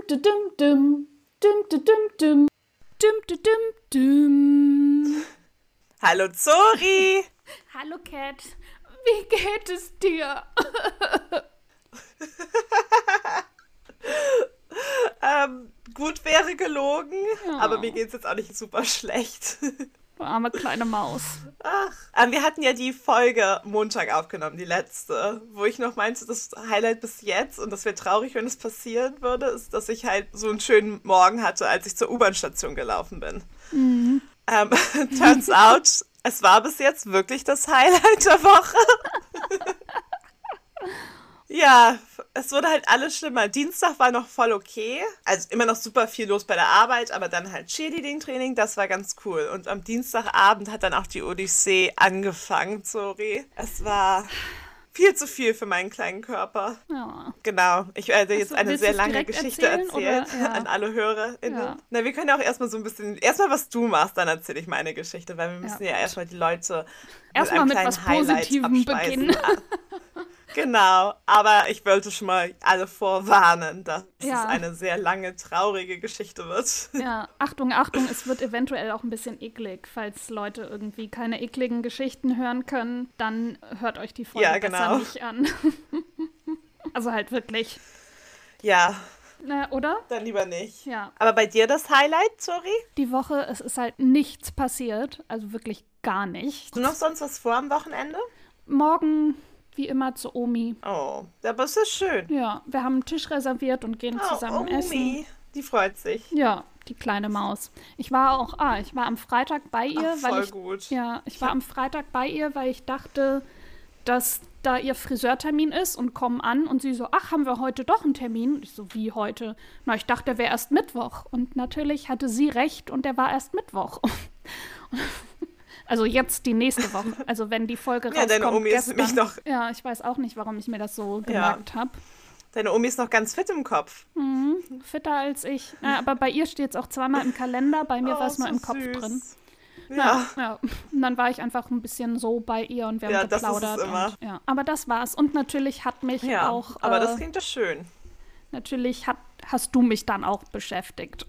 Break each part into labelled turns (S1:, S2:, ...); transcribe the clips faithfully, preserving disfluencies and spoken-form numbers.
S1: dum, dum, dum, dum, dum, dum, dum, dum, dum, dum.
S2: Hallo Zori!
S1: Hallo Cat, wie geht es dir?
S2: ähm, gut wäre gelogen,
S1: Ja.
S2: aber mir geht's jetzt auch nicht super schlecht.
S1: Du arme kleine Maus.
S2: Ach, ähm, wir hatten ja die Folge Montag aufgenommen, die letzte, wo ich noch meinte, das Highlight bis jetzt, und das wäre traurig, wenn es passieren würde, ist, dass ich halt so einen schönen Morgen hatte, als ich zur U-Bahn-Station gelaufen bin.
S1: Mhm.
S2: Ähm, turns out, es war bis jetzt wirklich das Highlight der Woche. Ja, es wurde halt alles schlimmer. Dienstag war noch voll okay. Also immer noch super viel los bei der Arbeit, aber dann halt Cheerleading-Training, das war ganz cool. Und am Dienstagabend hat dann auch die Odyssee angefangen, sorry. Es war viel zu viel für meinen kleinen Körper.
S1: Ja.
S2: Genau, ich werde jetzt
S1: Also,
S2: eine
S1: willst
S2: sehr
S1: du's
S2: lange
S1: direkt
S2: Geschichte
S1: erzählen,
S2: erzählen,
S1: oder? Ja.
S2: an alle HörerInnen.
S1: Ja.
S2: Na, wir können ja auch erstmal so ein bisschen, erstmal was du machst, dann erzähle ich meine Geschichte, weil wir müssen
S1: Ja,
S2: ja,
S1: gut.
S2: erstmal die Leute
S1: Erstmal
S2: mit
S1: mit
S2: einem
S1: was
S2: kleinen Highlight
S1: Positivem
S2: abspeisen.
S1: beginnen.
S2: Genau, aber ich wollte schon mal alle vorwarnen, dass
S1: Ja.
S2: es eine sehr lange, traurige Geschichte wird.
S1: Ja, Achtung, Achtung, es wird eventuell auch ein bisschen eklig. Falls Leute irgendwie keine ekligen Geschichten hören können, dann hört euch die Folge
S2: Ja,
S1: besser
S2: genau.
S1: nicht an. Also halt wirklich,
S2: Ja,
S1: ne, oder?
S2: dann lieber nicht.
S1: Ja.
S2: Aber bei dir das Highlight, sorry?
S1: Die Woche, es ist halt nichts passiert, also wirklich gar nichts.
S2: Hast du noch sonst was vor am Wochenende?
S1: Morgen, wie immer, zu Omi.
S2: Oh, aber es ist schön.
S1: Ja, wir haben einen Tisch reserviert und gehen
S2: Oh,
S1: zusammen
S2: Omi,
S1: essen.
S2: die freut sich.
S1: Ja, die kleine Maus. Ich war auch, ah, ich war am Freitag bei ihr,
S2: Ach,
S1: weil
S2: voll
S1: ich,
S2: gut.
S1: ja, ich war am Freitag bei ihr, weil ich dachte, dass da ihr Friseurtermin ist und kommen an und sie so, ach, haben wir heute doch einen Termin? Und ich so, wie heute? Na, ich dachte, der wäre erst Mittwoch. Und natürlich hatte sie recht und der war erst Mittwoch. Also jetzt die nächste Woche. Also wenn die Folge
S2: Ja,
S1: rauskommt
S2: deine Omi ist
S1: gestern.
S2: nämlich noch-
S1: Ja, ich weiß auch nicht, warum ich mir das so gemerkt habe.
S2: Deine Omi ist noch ganz fit im Kopf.
S1: Mhm, fitter als ich. Ja, aber bei ihr steht es auch zweimal im Kalender, bei mir
S2: Oh,
S1: war es nur
S2: so
S1: im Kopf
S2: süß.
S1: drin.
S2: Ja.
S1: Ja. Und dann war ich einfach ein bisschen so bei ihr und wir haben
S2: Ja, das ist es
S1: geplaudert.
S2: immer.
S1: Und, ja. Aber das war's. Und natürlich hat mich
S2: Ja,
S1: auch,
S2: aber
S1: äh,
S2: das klingt doch schön.
S1: natürlich hat, hast du mich dann auch beschäftigt.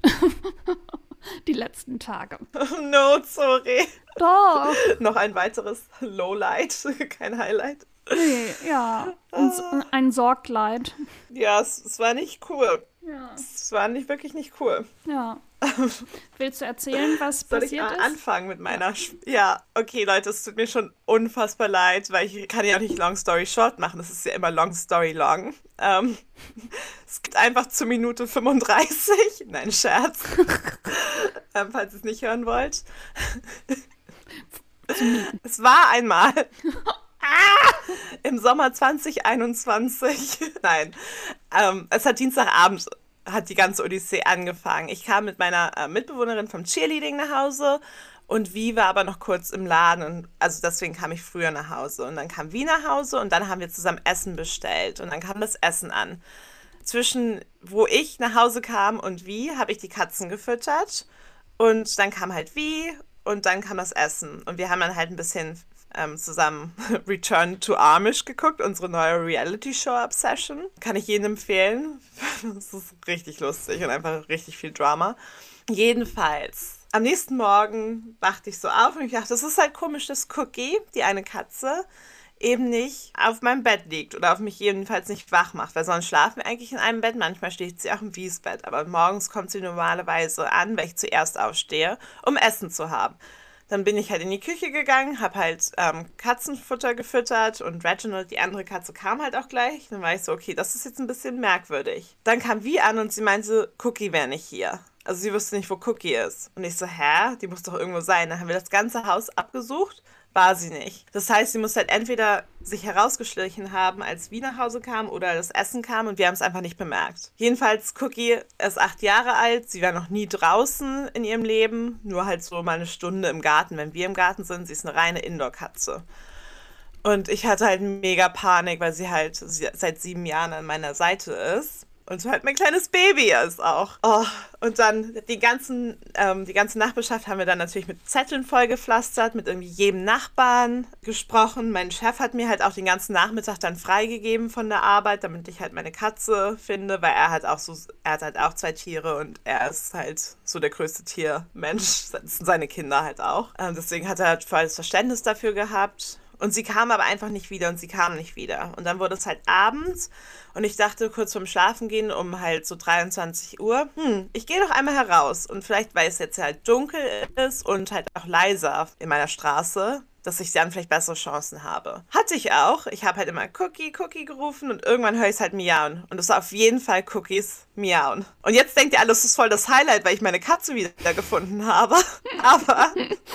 S1: Die letzten Tage.
S2: No, sorry.
S1: Doch.
S2: Noch ein weiteres Lowlight, kein Highlight.
S1: Nee, ja. Und so- ein Sorgleid.
S2: Ja, es, es war nicht cool.
S1: Ja.
S2: Es war nicht wirklich nicht cool.
S1: Ja. Willst du erzählen, was
S2: Soll ich
S1: passiert
S2: a-
S1: ist?
S2: anfangen mit meiner... Sch ja, okay, Leute, es tut mir schon unfassbar leid, weil ich kann ja auch nicht Long Story Short machen. Das ist ja immer Long Story Long. Ähm, es gibt einfach zur Minute fünfunddreißig. Nein, Scherz. ähm, falls ihr es nicht hören wollt. Es war einmal... Ah, im Sommer zwanzig einundzwanzig. Nein, ähm, es hat Dienstagabend, hat die ganze Odyssee angefangen. Ich kam mit meiner äh, Mitbewohnerin vom Cheerleading nach Hause und Vi war aber noch kurz im Laden. Und, also deswegen kam ich früher nach Hause. Und dann kam Vi nach Hause und dann haben wir zusammen Essen bestellt. Und dann kam das Essen an. Zwischen wo ich nach Hause kam und Vi habe ich die Katzen gefüttert. Und dann kam halt Vi und dann kam das Essen. Und wir haben dann halt ein bisschen... Ähm, zusammen Return to Amish geguckt, unsere neue Reality-Show-Obsession. Kann ich jedem empfehlen. Das ist richtig lustig und einfach richtig viel Drama. Jedenfalls, am nächsten Morgen wachte ich so auf und ich dachte, das ist halt komisch, dass Cookie, die eine Katze, eben nicht auf meinem Bett liegt oder auf mich jedenfalls nicht wach macht, weil sonst schlafen wir eigentlich in einem Bett, manchmal steht sie auch im Wiesbett, aber morgens kommt sie normalerweise an, weil ich zuerst aufstehe, um Essen zu haben. Dann bin ich halt in die Küche gegangen, habe halt ähm, Katzenfutter gefüttert und Reginald, die andere Katze, kam halt auch gleich. Dann war ich so, okay, das ist jetzt ein bisschen merkwürdig. Dann kam Vi an und sie meinte, Cookie wäre nicht hier. Also sie wusste nicht, wo Cookie ist. Und ich so, hä? Die muss doch irgendwo sein. Dann haben wir das ganze Haus abgesucht, war sie nicht. Das heißt, sie muss halt entweder sich herausgeschlichen haben, als Vi nach Hause kam oder das Essen kam und wir haben es einfach nicht bemerkt. Jedenfalls, Cookie ist acht Jahre alt, sie war noch nie draußen in ihrem Leben, nur halt so mal eine Stunde im Garten, wenn wir im Garten sind. Sie ist eine reine Indoor-Katze. Und ich hatte halt mega Panik, weil sie halt seit sieben Jahren an meiner Seite ist. Und so halt mein kleines Baby ist auch. Oh, und dann die ganzen, ähm, die ganze Nachbarschaft haben wir dann natürlich mit Zetteln vollgepflastert, mit irgendwie jedem Nachbarn gesprochen. Mein Chef hat mir halt auch den ganzen Nachmittag dann freigegeben von der Arbeit, damit ich halt meine Katze finde, weil er hat auch so, er hat halt auch zwei Tiere und er ist halt so der größte Tiermensch, das sind seine Kinder halt auch. Ähm, deswegen hat er halt volles Verständnis dafür gehabt. Und sie kam aber einfach nicht wieder und sie kam nicht wieder. Und dann wurde es halt abends und ich dachte kurz vorm Schlafengehen um halt so dreiundzwanzig Uhr, hm, ich gehe doch einmal heraus und vielleicht, weil es jetzt halt dunkel ist und halt auch leiser in meiner Straße, dass ich dann vielleicht bessere Chancen habe. Hatte ich auch. Ich habe halt immer Cookie, Cookie gerufen und irgendwann höre ich es halt miauen. Und es war auf jeden Fall Cookies miauen. Und jetzt denkt ihr alle, das ist voll das Highlight, weil ich meine Katze wieder gefunden habe. Aber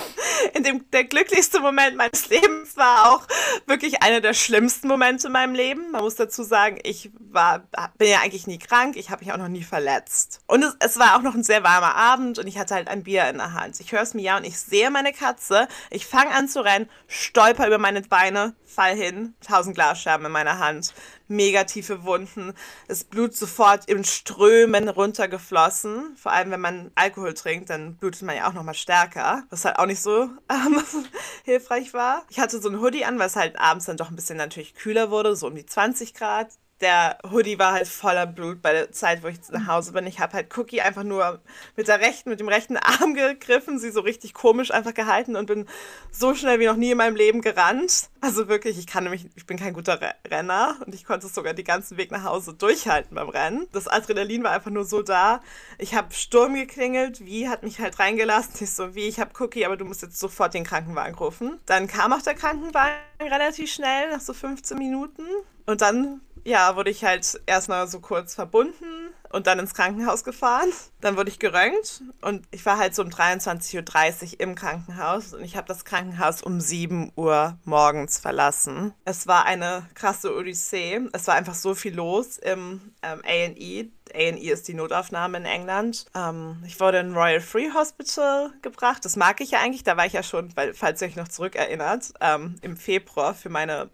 S2: in dem, der glücklichste Moment meines Lebens war auch wirklich einer der schlimmsten Momente in meinem Leben. Man muss dazu sagen, ich war, bin ja eigentlich nie krank. Ich habe mich auch noch nie verletzt. Und es, es war auch noch ein sehr warmer Abend und ich hatte halt ein Bier in der Hand. Ich höre es miauen, ich sehe meine Katze. Ich fange an zu rennen, stolper über meine Beine, fall hin, tausend Glasscherben in meiner Hand, mega tiefe Wunden, das Blut sofort im Strömen runtergeflossen, vor allem wenn man Alkohol trinkt, dann blutet man ja auch nochmal stärker, was halt auch nicht so ähm, hilfreich war. Ich hatte so ein Hoodie an, was halt abends dann doch ein bisschen natürlich kühler wurde, so um die zwanzig Grad. Der Hoodie war halt voller Blut bei der Zeit, wo ich nach Hause bin. Ich habe halt Cookie einfach nur mit der rechten, mit dem rechten Arm gegriffen, sie so richtig komisch einfach gehalten und bin so schnell wie noch nie in meinem Leben gerannt. Also wirklich, ich kann nämlich, ich bin kein guter Renner und ich konnte es sogar den ganzen Weg nach Hause durchhalten beim Rennen. Das Adrenalin war einfach nur so da. Ich habe Sturm geklingelt, wie hat mich halt reingelassen. Ich so, wie, ich habe Cookie, aber du musst jetzt sofort den Krankenwagen rufen. Dann kam auch der Krankenwagen relativ schnell, nach so fünfzehn Minuten. Und dann ja, wurde ich halt erstmal so kurz verbunden und dann ins Krankenhaus gefahren. Dann wurde ich geröntgt und ich war halt so um dreiundzwanzig Uhr dreißig im Krankenhaus und ich habe das Krankenhaus um sieben Uhr morgens verlassen. Es war eine krasse Odyssee. Es war einfach so viel los im ähm, A und E. A und E ist die Notaufnahme in England. Ähm, ich wurde in Royal Free Hospital gebracht. Das mag ich ja eigentlich. Da war ich ja schon, weil, falls ihr euch noch zurückerinnert, ähm, im Februar für meine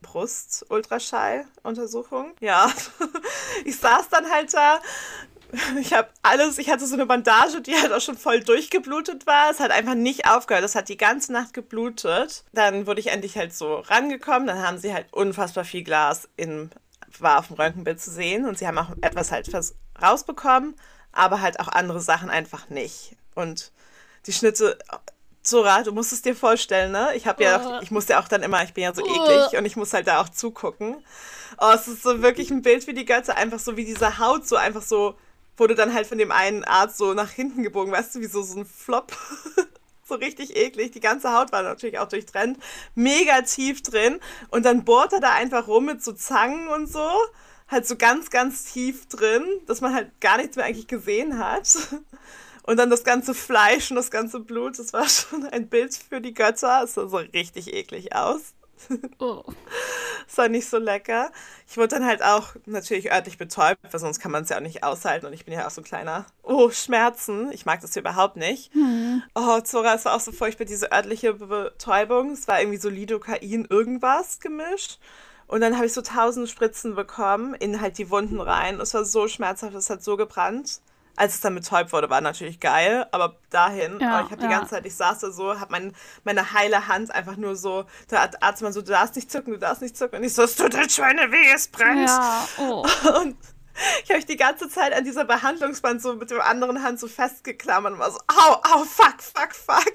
S2: Brust-Ultraschall-Untersuchung. Ja, ich saß dann halt da. Ich habe alles, ich hatte so eine Bandage, die halt auch schon voll durchgeblutet war. Es hat einfach nicht aufgehört. Es hat die ganze Nacht geblutet. Dann wurde ich endlich halt so rangekommen. Dann haben sie halt unfassbar viel Glas in, war auf dem Röntgenbild zu sehen. Und sie haben auch etwas halt rausbekommen, aber halt auch andere Sachen einfach nicht. Und die Schnitte, Zora, du musst es dir vorstellen, ne? Ich habe ja, auch, ich muss ja auch dann immer, ich bin ja so eklig und ich muss halt da auch zugucken. Oh, es ist so wirklich ein Bild wie die Götter, einfach so wie diese Haut so einfach so, wurde dann halt von dem einen Arzt so nach hinten gebogen, weißt du, wie so, so ein Flop. So richtig eklig. Die ganze Haut war natürlich auch durchtrennt. Mega tief drin. Und dann bohrt er da einfach rum mit so Zangen und so. Halt so ganz, ganz tief drin, dass man halt gar nichts mehr eigentlich gesehen hat. Und dann das ganze Fleisch und das ganze Blut, das war schon ein Bild für die Götter. Es sah so richtig eklig aus. Oh. Das war nicht so lecker. Ich wurde dann halt auch natürlich örtlich betäubt, weil sonst kann man es ja auch nicht aushalten. Und ich bin ja auch so ein kleiner, oh, Schmerzen. Ich mag das hier überhaupt nicht. Hm. Oh, Zora, es war auch so furchtbar, diese örtliche Betäubung. Es war irgendwie so Lidocain irgendwas gemischt. Und dann habe ich so tausend Spritzen bekommen in halt die Wunden rein. Es war so schmerzhaft, es hat so gebrannt. Als es dann betäubt wurde, war natürlich geil, aber dahin, ja, oh, ich habe die ja. ganze Zeit, ich saß da so, habe mein, meine heile Hand einfach nur so, der Arzt mal so, du darfst nicht zucken, du darfst nicht zucken. Und ich so, es tut halt Schweine weh, es brennt. Ja, oh. Und ich habe mich die ganze Zeit an dieser Behandlungsband so mit der anderen Hand so festgeklammert und war so, au, au, fuck, fuck, fuck.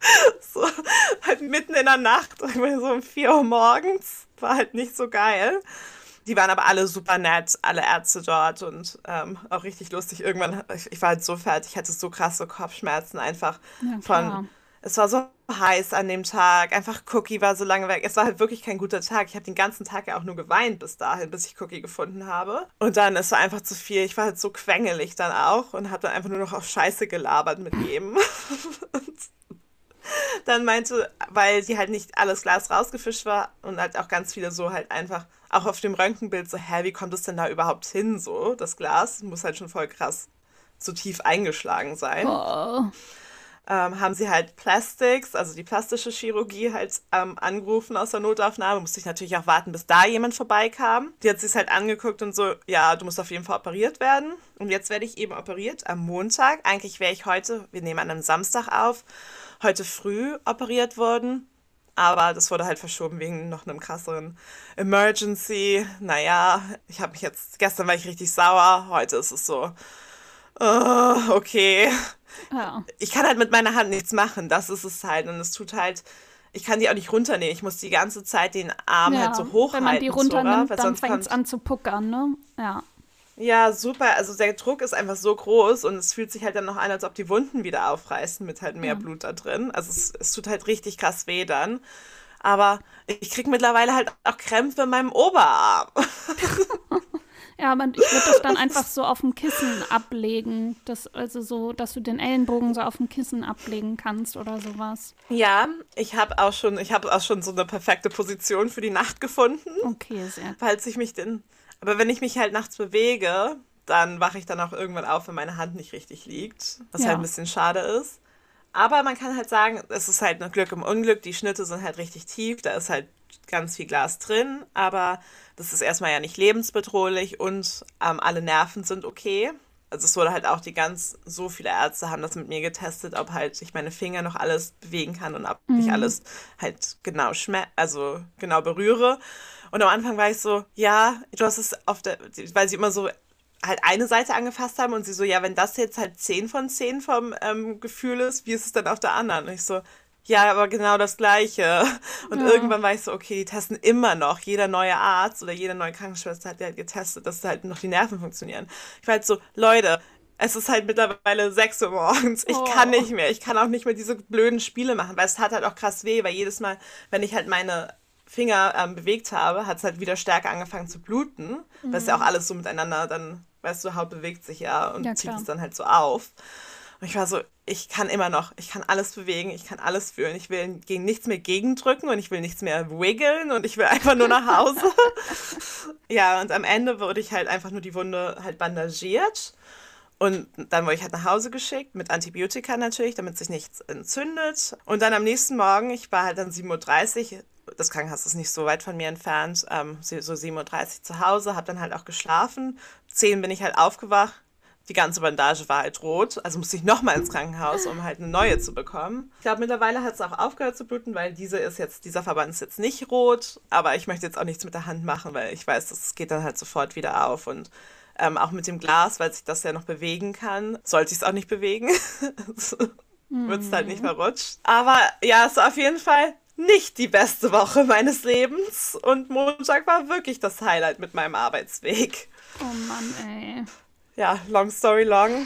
S2: So, halt mitten in der Nacht, so um vier Uhr morgens, war halt nicht so geil. Die waren aber alle super nett, alle Ärzte dort und ähm, auch richtig lustig. Irgendwann, ich, ich war halt so fertig, ich hatte so krasse Kopfschmerzen einfach ja, von, es war so heiß an dem Tag, einfach Cookie war so lange weg. Es war halt wirklich kein guter Tag. Ich habe den ganzen Tag ja auch nur geweint bis dahin, bis ich Cookie gefunden habe. Und dann, es war einfach zu viel. Ich war halt so quengelig dann auch und habe dann einfach nur noch auf Scheiße gelabert mit jedem. Und dann meinte, weil die halt nicht alles Glas rausgefischt war und halt auch ganz viele so halt einfach, auch auf dem Röntgenbild so, hä, wie kommt es denn da überhaupt hin, so, das Glas? Muss halt schon voll krass so tief eingeschlagen sein. Oh. ähm, haben sie halt Plastics, also die plastische Chirurgie halt ähm, angerufen aus der Notaufnahme. Musste ich natürlich auch warten, bis da jemand vorbeikam. Die hat sich halt angeguckt und so, ja, du musst auf jeden Fall operiert werden. Und jetzt werde ich eben operiert am Montag. Eigentlich wäre ich heute, wir nehmen an einem Samstag auf, heute früh operiert worden. Aber das wurde halt verschoben wegen noch einem krasseren Emergency. Naja, ich habe mich jetzt, gestern war ich richtig sauer, heute ist es so, oh, okay.
S1: Ja.
S2: Ich kann halt mit meiner Hand nichts machen, das ist es halt. Und es tut halt, ich kann die auch nicht runternehmen. Ich muss die ganze Zeit den Arm
S1: Ja,
S2: halt so hochhalten.
S1: wenn man die
S2: Zora,
S1: runternimmt,
S2: weil
S1: dann
S2: sonst
S1: fängt es
S2: kommt,
S1: an zu puckern, ne? Ja.
S2: ja, super. Also der Druck ist einfach so groß und es fühlt sich halt dann noch an, als ob die Wunden wieder aufreißen mit halt mehr
S1: Ja.
S2: Blut da drin. Also es, es tut halt richtig krass weh dann. Aber ich krieg mittlerweile halt auch Krämpfe in meinem Oberarm.
S1: Ja, aber ich würde das dann einfach so auf dem Kissen ablegen. Das, also so, dass du den Ellenbogen so auf dem Kissen ablegen kannst oder sowas.
S2: Ja, ich habe auch schon, ich habe auch schon so eine perfekte Position für die Nacht gefunden,
S1: Okay, sehr.
S2: falls ich mich denn. Aber wenn ich mich halt nachts bewege, dann wache ich dann auch irgendwann auf, wenn meine Hand nicht richtig liegt, was
S1: Ja.
S2: halt ein bisschen schade ist. Aber man kann halt sagen, es ist halt ein Glück im Unglück. Die Schnitte sind halt richtig tief, da ist halt ganz viel Glas drin, aber das ist erstmal ja nicht lebensbedrohlich und ähm, alle Nerven sind okay. Also es wurde halt auch die ganz, so viele Ärzte haben das mit mir getestet, ob halt ich meine Finger noch alles bewegen kann und ob ich alles halt genau schme also genau berühre. Und am Anfang war ich so, ja, du hast es auf der, weil sie immer so halt eine Seite angefasst haben und sie so, ja, wenn das jetzt halt zehn von zehn vom ähm, Gefühl ist, wie ist es dann auf der anderen? Und ich so, ja, aber genau das Gleiche. Und
S1: Ja.
S2: irgendwann war ich so, okay, die testen immer noch. Jeder neue Arzt oder jede neue Krankenschwester hat ja getestet, dass halt noch die Nerven funktionieren. Ich war halt so, Leute, es ist halt mittlerweile sechs Uhr morgens. Ich
S1: Oh.
S2: kann nicht mehr. Ich kann auch nicht mehr diese blöden Spiele machen, weil es hat halt auch krass weh, weil jedes Mal, wenn ich halt meine Finger ähm, bewegt habe, hat es halt wieder stärker angefangen zu bluten. Weil es ja auch alles so miteinander dann, weißt du, Haut bewegt sich ja und
S1: Ja,
S2: zieht
S1: klar.
S2: es dann halt so auf. Und ich war so, ich kann immer noch, ich kann alles bewegen, ich kann alles fühlen. Ich will gegen nichts mehr gegendrücken und ich will nichts mehr wiggeln und ich will einfach nur nach Hause. Ja, und am Ende wurde ich halt einfach nur die Wunde halt bandagiert. Und dann wurde ich halt nach Hause geschickt, mit Antibiotika natürlich, damit sich nichts entzündet. Und dann am nächsten Morgen, ich war halt dann sieben Uhr dreißig, das Krankenhaus ist nicht so weit von mir entfernt, ähm, so sieben Uhr dreißig zu Hause, habe dann halt auch geschlafen. zehn bin ich halt aufgewacht. Die ganze Bandage war halt rot, also musste ich nochmal ins Krankenhaus, um halt eine neue zu bekommen. Ich glaube, mittlerweile hat es auch aufgehört zu bluten, weil diese ist jetzt, dieser Verband ist jetzt nicht rot, aber ich möchte jetzt auch nichts mit der Hand machen, weil ich weiß, das geht dann halt sofort wieder auf und ähm, auch mit dem Glas, weil sich das ja noch bewegen kann, sollte ich es auch nicht bewegen. Wird es halt nicht verrutscht. Aber ja, es war auf jeden Fall nicht die beste Woche meines Lebens und Montag war wirklich das Highlight mit meinem Arbeitsweg.
S1: Oh Mann, ey.
S2: Ja, long story long.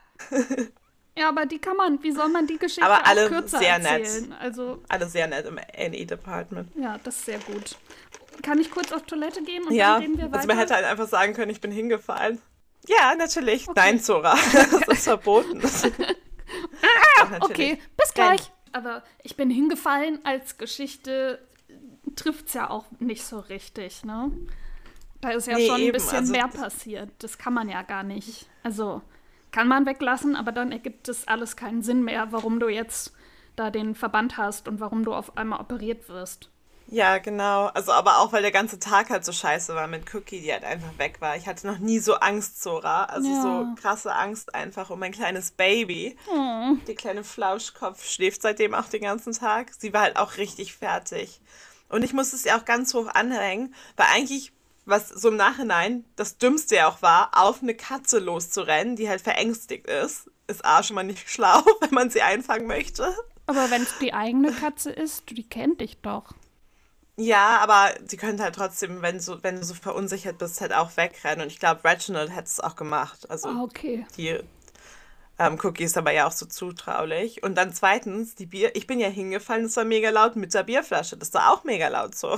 S1: Ja, aber die kann man, wie soll man die Geschichte
S2: Aber alle
S1: auch kürzer
S2: sehr nett.
S1: erzählen? Also,
S2: Alle sehr nett im A and E-Department.
S1: ja, das ist sehr gut. Kann ich kurz auf Toilette gehen und
S2: Ja,
S1: dann reden wir weiter?
S2: also man hätte halt einfach sagen können, ich bin hingefallen. Ja, natürlich.
S1: Okay.
S2: Nein, Zora, das ist verboten. Das Doch, natürlich.
S1: Okay, bis gleich. Aber ich bin hingefallen als Geschichte trifft's ja auch nicht so richtig, ne? Da ist ja
S2: Nee,
S1: schon ein
S2: eben,
S1: bisschen
S2: also-
S1: mehr passiert. Das kann man ja gar nicht. Also kann man weglassen, aber dann ergibt es alles keinen Sinn mehr, warum du jetzt da den Verband hast und warum du auf einmal operiert wirst.
S2: Ja, genau. Also aber auch, weil der ganze Tag halt so scheiße war mit Cookie, die halt einfach weg war. Ich hatte noch nie so Angst, Zora. Also
S1: Ja.
S2: so krasse Angst einfach um mein kleines Baby. Die kleine Flauschkopf schläft seitdem auch den ganzen Tag. Sie war halt auch richtig fertig. Und ich musste es ja auch ganz hoch anhängen, weil eigentlich, was so im Nachhinein das Dümmste ja auch war, auf eine Katze loszurennen, die halt verängstigt ist, ist A schon mal nicht schlau, wenn man sie einfangen möchte.
S1: Aber wenn es die eigene Katze ist, die kennt dich doch.
S2: Ja, aber sie könnte halt trotzdem, wenn, so, wenn du so verunsichert bist, halt auch wegrennen. Und ich glaube, Reginald hätte es auch gemacht. Also
S1: Ah, okay.
S2: die ähm, Cookie ist aber ja auch so zutraulich. Und dann zweitens, die Bier, ich bin ja hingefallen, das war mega laut mit der Bierflasche. Das war auch mega laut, so.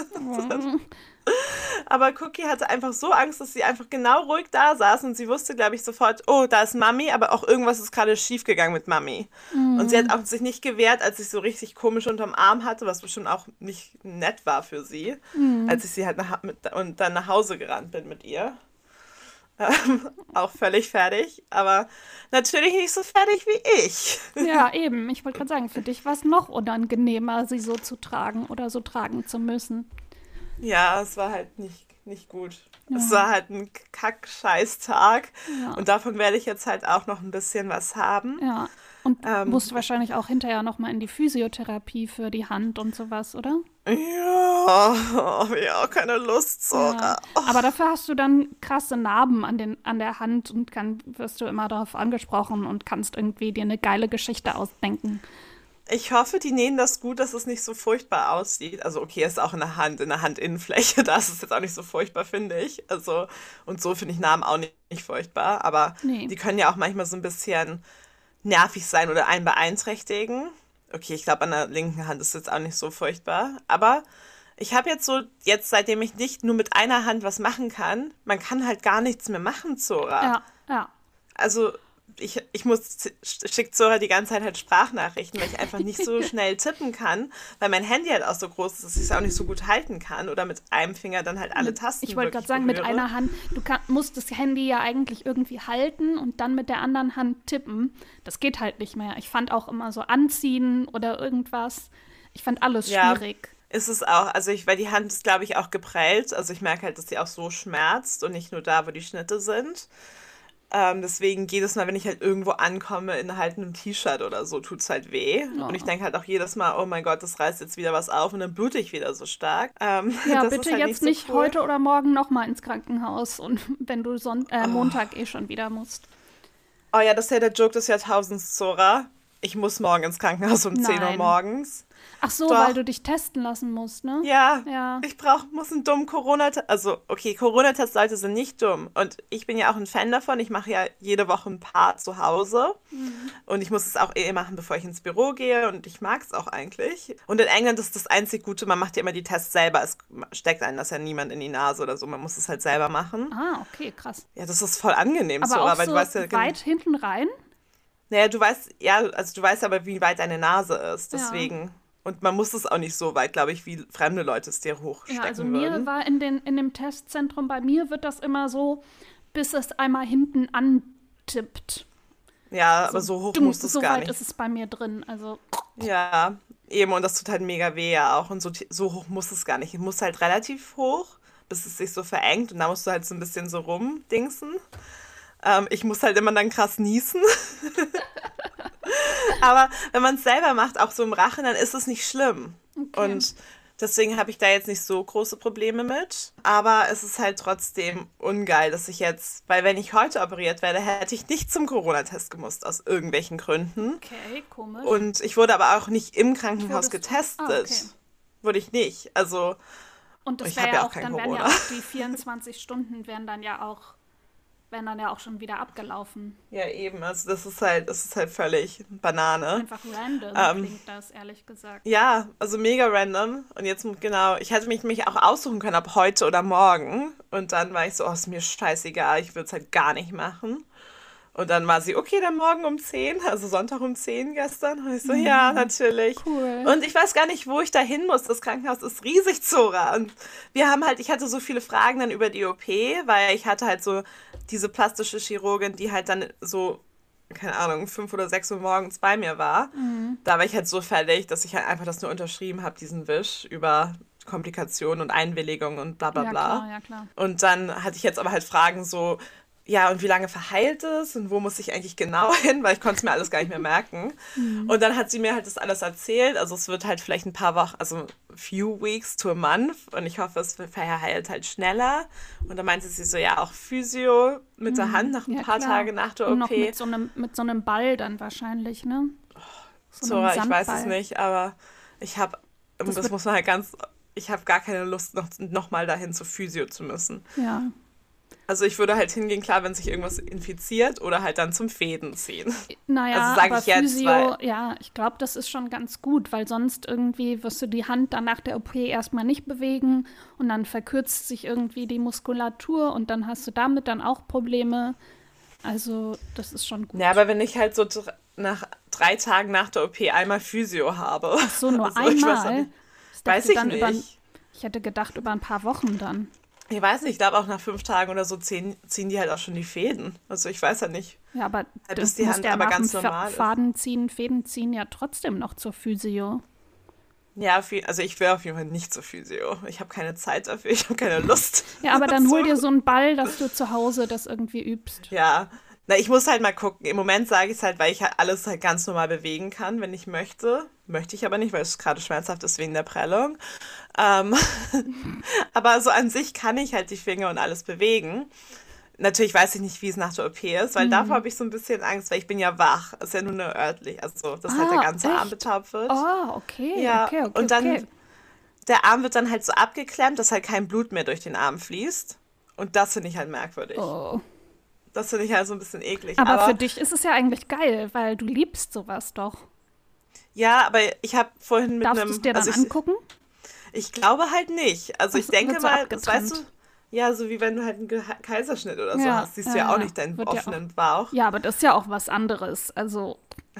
S2: Aber Cookie hatte einfach so Angst, dass sie einfach genau ruhig da saß und sie wusste, glaube ich, sofort, oh, da ist Mami, aber auch irgendwas ist gerade schief gegangen mit Mami. Und sie hat auch sich nicht gewehrt, als ich so richtig komisch unterm Arm hatte, was bestimmt auch nicht nett war für sie, als ich sie halt nach, mit, und dann nach Hause gerannt bin mit ihr. Ähm, auch völlig fertig, aber natürlich nicht so fertig wie ich.
S1: Ja, eben. Ich wollte gerade sagen, für dich war es noch unangenehmer, sie so zu tragen oder so tragen zu müssen.
S2: Ja, es war halt nicht, nicht gut. Es
S1: Ja,
S2: war halt ein Kack-Scheiß-Tag
S1: ja,
S2: und davon werde ich jetzt halt auch noch ein bisschen was haben.
S1: ja. Und
S2: Ähm,
S1: musst wahrscheinlich auch hinterher noch mal in die Physiotherapie für die Hand und sowas, oder?
S2: ja, habe ich auch keine Lust,
S1: Ja.
S2: Zora.
S1: Aber dafür hast du dann krasse Narben an den, an der Hand und kann, wirst du immer darauf angesprochen und kannst irgendwie dir eine geile Geschichte ausdenken.
S2: Ich hoffe, die nähen das gut, dass es nicht so furchtbar aussieht. Also okay, es ist auch in der Hand, in der Handinnenfläche, da ist es jetzt auch nicht so furchtbar, finde ich. Also, und so finde ich Narben auch nicht, nicht furchtbar, aber
S1: Nee.
S2: die können ja auch manchmal so ein bisschen nervig sein oder einen beeinträchtigen. Okay, ich glaube, an der linken Hand ist es jetzt auch nicht so furchtbar, aber ich habe jetzt so, jetzt seitdem ich nicht nur mit einer Hand was machen kann, man kann halt gar nichts mehr machen, Zora.
S1: Ja, ja.
S2: Also ich, ich muss, schickt Zora die ganze Zeit halt Sprachnachrichten, weil ich einfach nicht so schnell tippen kann, weil mein Handy halt auch so groß ist, dass ich es auch nicht so gut halten kann oder mit einem Finger dann halt alle
S1: Mit,
S2: Tasten
S1: ich wollte gerade
S2: wirklich
S1: sagen, mit
S2: berühre.
S1: einer Hand, du kann, musst das Handy ja eigentlich irgendwie halten und dann mit der anderen Hand tippen. Das geht halt nicht mehr. Ich fand auch immer so anziehen oder irgendwas. Ich fand alles
S2: Ja,
S1: schwierig.
S2: ist es auch, also ich, weil die Hand ist, glaube ich, auch geprellt, also ich merke halt, dass sie auch so schmerzt und nicht nur da, wo die Schnitte sind. Ähm, deswegen jedes Mal, wenn ich halt irgendwo ankomme in halt einem T-Shirt oder so, tut's halt weh. Und ich
S1: Ja.
S2: denke halt auch jedes Mal, oh mein Gott, das reißt jetzt wieder was auf und dann blute ich wieder so stark. Ähm,
S1: Ja,
S2: das ist
S1: bitte
S2: halt
S1: jetzt
S2: nicht so
S1: nicht
S2: cool.
S1: heute oder morgen nochmal ins Krankenhaus und wenn du Son äh, Montag eh schon wieder musst.
S2: Oh ja, das ist ja der Joke des Jahrtausends, Zora. Ich muss morgen ins Krankenhaus um zehn Uhr
S1: Nein.
S2: morgens.
S1: Ach so, weil
S2: Doch.
S1: du dich testen lassen musst, ne?
S2: Ja,
S1: Ja.
S2: ich brauch, muss einen dummen Corona-Test. Also, okay, Corona-Test-Leute sind nicht dumm. Und ich bin ja auch ein Fan davon. Ich mache ja jede Woche ein paar zu Hause. Und ich muss es auch eh machen, bevor ich ins Büro gehe. Und ich mag es auch eigentlich. Und in England ist das einzig Gute, man macht ja immer die Tests selber. Es steckt einem das ja niemand in die Nase oder so. Man muss es halt selber machen.
S1: Ah, okay, krass.
S2: Ja, das ist voll angenehm,
S1: Aber
S2: Zora,
S1: auch
S2: weil
S1: so
S2: du weißt ja, gen-
S1: weit hinten rein?
S2: naja, du weißt, ja, also du weißt aber, wie weit deine Nase ist.
S1: Ja.
S2: Deswegen. Und man muss es auch nicht so weit, glaube ich, wie fremde Leute es dir
S1: Ja,
S2: hochstecken
S1: also mir
S2: würden.
S1: war in, den, in dem Testzentrum, bei mir wird das immer so, bis es einmal hinten antippt.
S2: Ja, aber so hoch
S1: dumm,
S2: muss es
S1: so
S2: gar
S1: weit
S2: nicht.
S1: ist es bei mir drin. Also,
S2: Ja, eben, und das tut halt mega weh ja auch. Und so, ti- so hoch muss es gar nicht. Es muss halt relativ hoch, bis es sich so verengt. Und da musst du halt so ein bisschen so rumdingsen. Ähm, ich muss halt immer dann krass niesen. Aber wenn man es selber macht, auch so im Rachen, dann ist es nicht schlimm.
S1: okay.
S2: Und deswegen habe ich da jetzt nicht so große Probleme mit. Aber es ist halt trotzdem ungeil, dass ich jetzt, weil wenn ich heute operiert werde, hätte ich nicht zum Corona-Test gemusst, aus irgendwelchen Gründen.
S1: Okay, komisch.
S2: Und ich wurde aber auch nicht im Krankenhaus
S1: Wurdest du?
S2: getestet.
S1: Ah, okay.
S2: Wurde ich nicht. Also,
S1: Und das
S2: ich
S1: wäre
S2: habe
S1: ja
S2: ja auch
S1: auch,
S2: kein
S1: dann wären ja
S2: Corona.
S1: auch die vierundzwanzig Stunden wären dann ja auch, wären dann ja auch schon wieder abgelaufen.
S2: Ja, eben. Also, das ist halt, das ist halt völlig Banane.
S1: Einfach random
S2: Ähm,
S1: klingt das, ehrlich gesagt.
S2: Ja, also mega random. Und jetzt, genau, ich hätte mich, mich auch aussuchen können, ob heute oder morgen. Und dann war ich so, oh, ist mir scheißegal, ich würde es halt gar nicht machen. Und dann war sie, okay, dann morgen um zehn, also Sonntag um zehn gestern. Und ich so, ja, natürlich.
S1: Cool.
S2: Und ich weiß gar nicht, wo ich da hin muss. Das Krankenhaus ist riesig, Zora. Und wir haben halt, ich hatte so viele Fragen dann über die O P, weil ich hatte halt so diese plastische Chirurgin, die halt dann so, keine Ahnung, fünf oder sechs Uhr morgens bei mir war. Da war ich halt so fertig, dass ich halt einfach das nur unterschrieben habe, diesen Wisch über Komplikationen und Einwilligung und bla bla
S1: Ja,
S2: bla.
S1: klar, ja, klar.
S2: Und dann hatte ich jetzt aber halt Fragen so, ja, und wie lange verheilt es und wo muss ich eigentlich genau hin, weil ich konnte es mir alles gar nicht mehr merken. Und dann hat sie mir halt das alles erzählt. Also es wird halt vielleicht ein paar Wochen, also few weeks to a month und ich hoffe, es verheilt halt schneller. Und dann meinte sie so, ja, auch Physio mit der Hand nach ein
S1: Ja,
S2: paar
S1: klar.
S2: Tage nach der
S1: Und noch
S2: O P.
S1: mit so einem, mit so einem Ball dann wahrscheinlich, ne? So einem
S2: Zora, ich weiß es
S1: Sandball.
S2: nicht, aber ich habe, das,
S1: Das wird-
S2: muss man halt ganz, ich habe gar keine Lust, noch, noch mal dahin zu Physio zu müssen.
S1: Ja.
S2: Also ich würde halt hingehen, klar, wenn sich irgendwas infiziert oder halt dann zum Fäden ziehen.
S1: Naja,
S2: Also sag
S1: aber
S2: ich jetzt,
S1: Physio,
S2: weil-
S1: ja, ich glaube, das ist schon ganz gut, weil sonst irgendwie wirst du die Hand dann nach der O P erstmal nicht bewegen und dann verkürzt sich irgendwie die Muskulatur und dann hast du damit dann auch Probleme. Also, das ist schon gut.
S2: Ja, aber wenn ich halt so dr- nach drei Tagen nach der O P einmal Physio habe.
S1: Ach so, nur
S2: also ich weiß auch
S1: einmal.
S2: nicht.
S1: Ich dachte
S2: Weiß ich
S1: dann über,
S2: nicht.
S1: ich hätte gedacht, über ein paar Wochen dann.
S2: Ich weiß nicht, ich glaube auch nach fünf Tagen oder so ziehen, ziehen die halt auch schon die Fäden. Also ich weiß ja nicht.
S1: Ja, aber
S2: Halt,
S1: das
S2: bis die
S1: muss
S2: Hand
S1: der
S2: aber
S1: nach dem
S2: ganz
S1: Fa-
S2: normal ist.
S1: Faden ziehen, Fäden ziehen ja trotzdem noch zur Physio.
S2: Ja, viel, also ich wäre auf jeden Fall nicht zur Physio. Ich habe keine Zeit dafür, ich habe keine Lust
S1: Ja, aber dann hol
S2: dazu.
S1: dir so einen Ball, dass du zu Hause das irgendwie übst.
S2: Ja, na, ich muss halt mal gucken. Im Moment sage ich es halt, weil ich halt alles halt ganz normal bewegen kann, wenn ich möchte. Möchte ich aber nicht, weil es gerade schmerzhaft ist wegen der Prellung. Ähm, aber so an sich kann ich halt die Finger und alles bewegen. Natürlich weiß ich nicht, wie es nach der O P ist, weil davor
S1: Hm.
S2: habe ich so ein bisschen Angst, weil ich bin ja wach. Ist ja nur eine örtlich, also dass halt der
S1: Ah,
S2: ganze Arm
S1: echt?
S2: betaucht wird.
S1: Oh, okay,
S2: Ja,
S1: okay, okay,
S2: und dann
S1: okay.
S2: der Arm wird dann halt so abgeklemmt, dass halt kein Blut mehr durch den Arm fließt. Und das finde ich halt merkwürdig.
S1: Oh.
S2: Das finde ich halt so ein bisschen eklig.
S1: Aber für
S2: Aber
S1: dich ist es ja eigentlich geil, weil du liebst sowas doch.
S2: ja, aber ich habe vorhin mit
S1: Darfst du es
S2: einem,
S1: dir dann
S2: also ich,
S1: angucken?
S2: ich glaube halt nicht. Also ich
S1: Das wird
S2: denke
S1: so
S2: mal, das weißt du,
S1: abgetrennt.
S2: ja, so wie wenn du halt einen Ge Kaiserschnitt oder so
S1: Ja,
S2: hast, siehst du
S1: ja,
S2: ja auch
S1: ja.
S2: nicht deinen
S1: Wird ja auch.
S2: offenen Bauch.
S1: Ja, aber das ist ja auch was anderes. Also,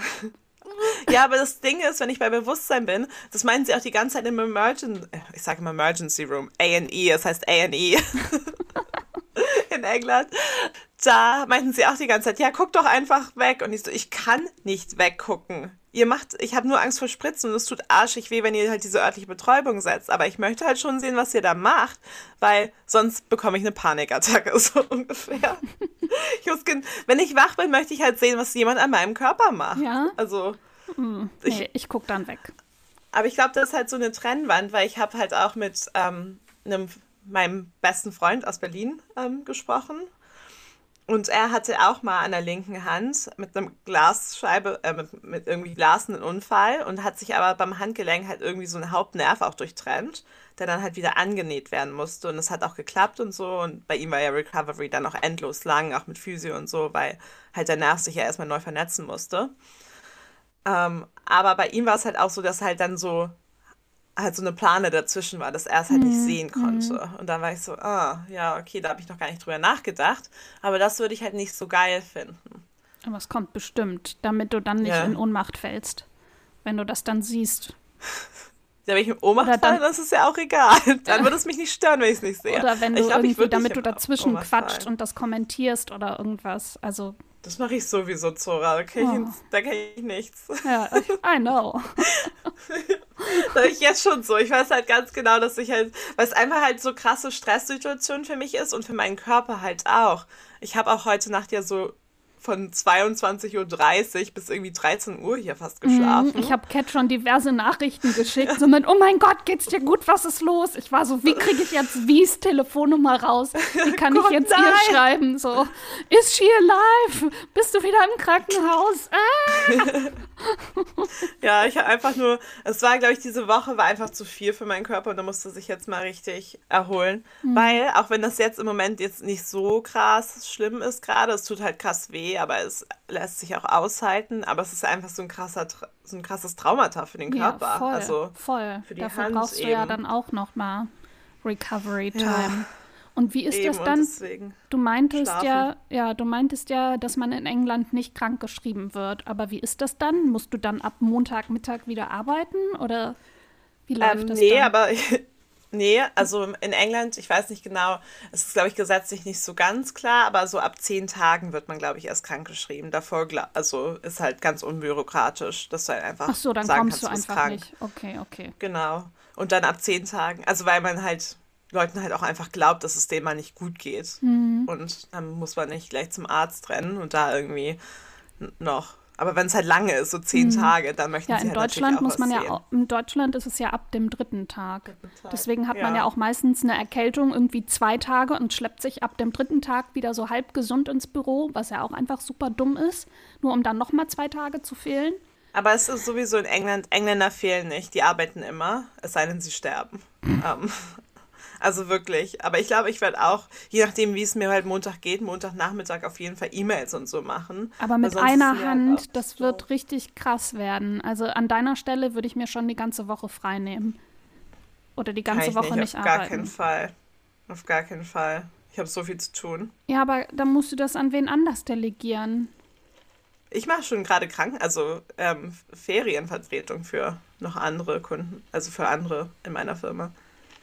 S2: Ja, aber das Ding ist, wenn ich bei Bewusstsein bin, das meinen sie auch die ganze Zeit im Emergency, ich sage immer Emergency Room, A and E, das heißt A and E in England. Da meinten sie auch die ganze Zeit, ja, guck doch einfach weg. Und ich so, ich kann nicht weggucken. Ihr macht, ich habe nur Angst vor Spritzen und es tut arschig weh, wenn ihr halt diese örtliche Betäubung setzt. Aber ich möchte halt schon sehen, was ihr da macht, weil sonst bekomme ich eine Panikattacke, so ungefähr. Ich muss, gen- wenn ich wach bin, möchte ich halt sehen, was jemand an meinem Körper macht.
S1: ja.
S2: Also,
S1: Hm,
S2: ich,
S1: nee, ich guck dann weg.
S2: aber ich glaube, das ist halt so eine Trennwand, weil ich habe halt auch mit ähm, einem, meinem besten Freund aus Berlin ähm, gesprochen. Und er hatte auch mal an der linken Hand mit einem Glasscheibe, äh, mit, mit irgendwie Glas einen Unfall und hat sich aber beim Handgelenk halt irgendwie so ein Hauptnerv auch durchtrennt, der dann halt wieder angenäht werden musste. Und es hat auch geklappt und so. Und bei ihm war ja Recovery dann auch endlos lang, auch mit Physio und so, weil halt der Nerv sich ja erstmal neu vernetzen musste. Ähm, aber bei ihm war es halt auch so, dass halt dann so halt so eine Plane dazwischen war, dass er es halt nicht
S1: Hm,
S2: sehen
S1: hm.
S2: konnte. Und dann war ich so, ah, ja, okay, da habe ich noch gar nicht drüber nachgedacht. Aber das würde ich halt nicht so geil finden.
S1: Aber es kommt bestimmt, damit du dann nicht in
S2: Ja.
S1: Ohnmacht fällst, wenn du das dann siehst.
S2: Ja, wenn ich in Ohnmacht
S1: Oder
S2: falle,
S1: dann,
S2: dann ist es ja auch egal. Dann würde es mich nicht stören, wenn ich es nicht sehe.
S1: oder wenn
S2: Ich
S1: du
S2: glaube, ich
S1: irgendwie,
S2: würde nicht
S1: damit du
S2: in
S1: dazwischen
S2: Ohnmacht
S1: quatscht
S2: fallen.
S1: und das kommentierst oder irgendwas. Also,
S2: Das mache ich sowieso, Zora. Da kenne
S1: oh,
S2: ich, da kenn ich nichts.
S1: ja, I know.
S2: Das habe ich jetzt schon so. Ich weiß halt ganz genau, dass ich halt, weil es einfach halt so krasse Stresssituation für mich ist und für meinen Körper halt auch. Ich habe auch heute Nacht ja so von zweiundzwanzig Uhr dreißig bis irgendwie dreizehn Uhr hier fast
S1: Mhm, ich
S2: geschlafen.
S1: habe Cat schon diverse Nachrichten geschickt, so mit, oh mein Gott, geht's dir gut, was ist los? Ich war so, wie kriege ich jetzt Wies Telefonnummer raus? Wie kann ich
S2: Gott,
S1: jetzt ihr
S2: nein!
S1: schreiben? So, is she alive? Bist du wieder im Krankenhaus? Ah!
S2: Ja, ich habe einfach nur, es war, glaube ich, diese Woche war einfach zu viel für meinen Körper und da musste sich jetzt mal richtig erholen. Weil, auch wenn das jetzt im Moment jetzt nicht so krass schlimm ist gerade, es tut halt krass weh, aber es lässt sich auch aushalten, aber es ist einfach so ein krasser, Tra- so ein krasses Traumata für den
S1: Ja,
S2: Körper.
S1: voll,
S2: Also
S1: voll.
S2: für die
S1: Dafür
S2: Hand
S1: brauchst du ja
S2: eben.
S1: dann auch noch mal Recovery
S2: Ja,
S1: Time. Und wie ist
S2: eben
S1: das
S2: und
S1: dann?
S2: deswegen
S1: Du meintest
S2: schlafen.
S1: ja, ja, du meintest ja, dass man in England nicht krank geschrieben wird. Aber wie ist das dann? Musst du dann ab Montagmittag wieder arbeiten oder wie läuft
S2: Ähm,
S1: das
S2: nee,
S1: dann?
S2: aber nee, also in England, ich weiß nicht genau, es ist, glaube ich, gesetzlich nicht so ganz klar, aber so ab zehn Tagen wird man, glaube ich, erst krankgeschrieben. Davor, gla- also ist halt ganz unbürokratisch, dass du halt
S1: Ach
S2: einfach
S1: so, dann
S2: sagen
S1: kommst
S2: kannst,
S1: du
S2: du bist
S1: einfach
S2: krank.
S1: nicht. Okay, okay.
S2: Genau. Und dann ab zehn Tagen, also weil man halt Leuten halt auch einfach glaubt, dass es denen mal nicht gut geht.
S1: Mhm.
S2: Und dann muss man nicht gleich zum Arzt rennen und da irgendwie n- noch. Aber wenn es halt lange ist, so zehn
S1: Mhm.
S2: Tage, dann möchten
S1: Ja,
S2: sie
S1: in
S2: halt natürlich
S1: Deutschland
S2: auch
S1: muss
S2: was
S1: man ja,
S2: sehen.
S1: au- in Deutschland ist es ja ab dem dritten Tag.
S2: Tag.
S1: Deswegen hat man ja
S2: Ja.
S1: auch meistens eine Erkältung irgendwie zwei Tage und schleppt sich ab dem dritten Tag wieder so halb gesund ins Büro, was ja auch einfach super dumm ist, nur um dann nochmal zwei Tage zu fehlen.
S2: Aber es ist sowieso in England, Engländer fehlen nicht, die arbeiten immer, es sei denn, sie sterben. Ähm, also wirklich. Aber ich glaube, ich werde auch, je nachdem, wie es mir halt Montag geht, Montagnachmittag auf jeden Fall E-Mails und so machen.
S1: Aber
S2: Weil
S1: mit
S2: sonst ist
S1: einer
S2: mir halt auch
S1: Hand, das
S2: so.
S1: wird richtig krass werden. Also an deiner Stelle würde ich mir schon die ganze Woche frei nehmen. Oder die
S2: Kann
S1: ganze
S2: ich
S1: Woche
S2: nicht,
S1: nicht
S2: auf gar keinen
S1: arbeiten.
S2: Fall. Auf gar keinen Fall. Ich habe so viel zu tun.
S1: Ja, aber dann musst du das an wen anders delegieren.
S2: Ich mache schon gerade Kranken, also ähm, Ferienvertretung für noch andere Kunden, also für andere in meiner Firma.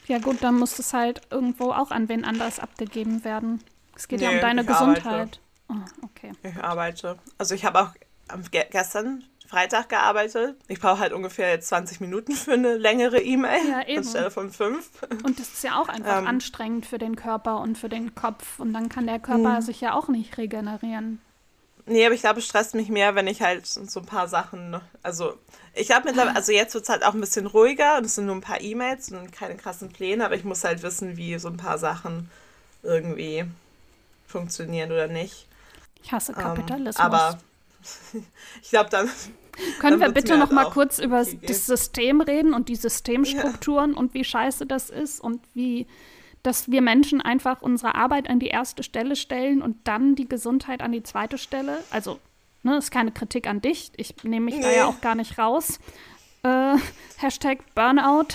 S1: Ja gut, dann muss es halt irgendwo auch an wen anders abgegeben werden. Es geht nee, ja um deine
S2: ich
S1: Gesundheit. Oh, okay.
S2: Ich arbeite. Also ich habe auch ge- gestern Freitag gearbeitet. Ich brauche halt ungefähr jetzt zwanzig Minuten für eine längere E-Mail
S1: ja, eben.
S2: anstelle von fünf.
S1: Und das ist ja auch einfach ähm, anstrengend für den Körper und für den Kopf. Und dann kann der Körper mh. sich ja auch nicht regenerieren.
S2: Nee, aber ich glaube, es stresst mich mehr, wenn ich halt so ein paar Sachen, also ich glaube mittlerweile, also jetzt wird es halt auch ein bisschen ruhiger und es sind nur ein paar E-Mails und keine krassen Pläne, aber ich muss halt wissen, wie so ein paar Sachen irgendwie funktionieren oder nicht.
S1: Ich hasse Kapitalismus.
S2: Ähm, aber ich glaube dann...
S1: Können
S2: dann
S1: wir bitte noch
S2: halt
S1: mal kurz über das System reden und die Systemstrukturen ja. und wie scheiße das ist und wie... dass wir Menschen einfach unsere Arbeit an die erste Stelle stellen und dann die Gesundheit an die zweite Stelle. Also, ne, ist keine Kritik an dich. Ich nehme mich nee. da ja auch gar nicht raus. Äh, Hashtag Burnout.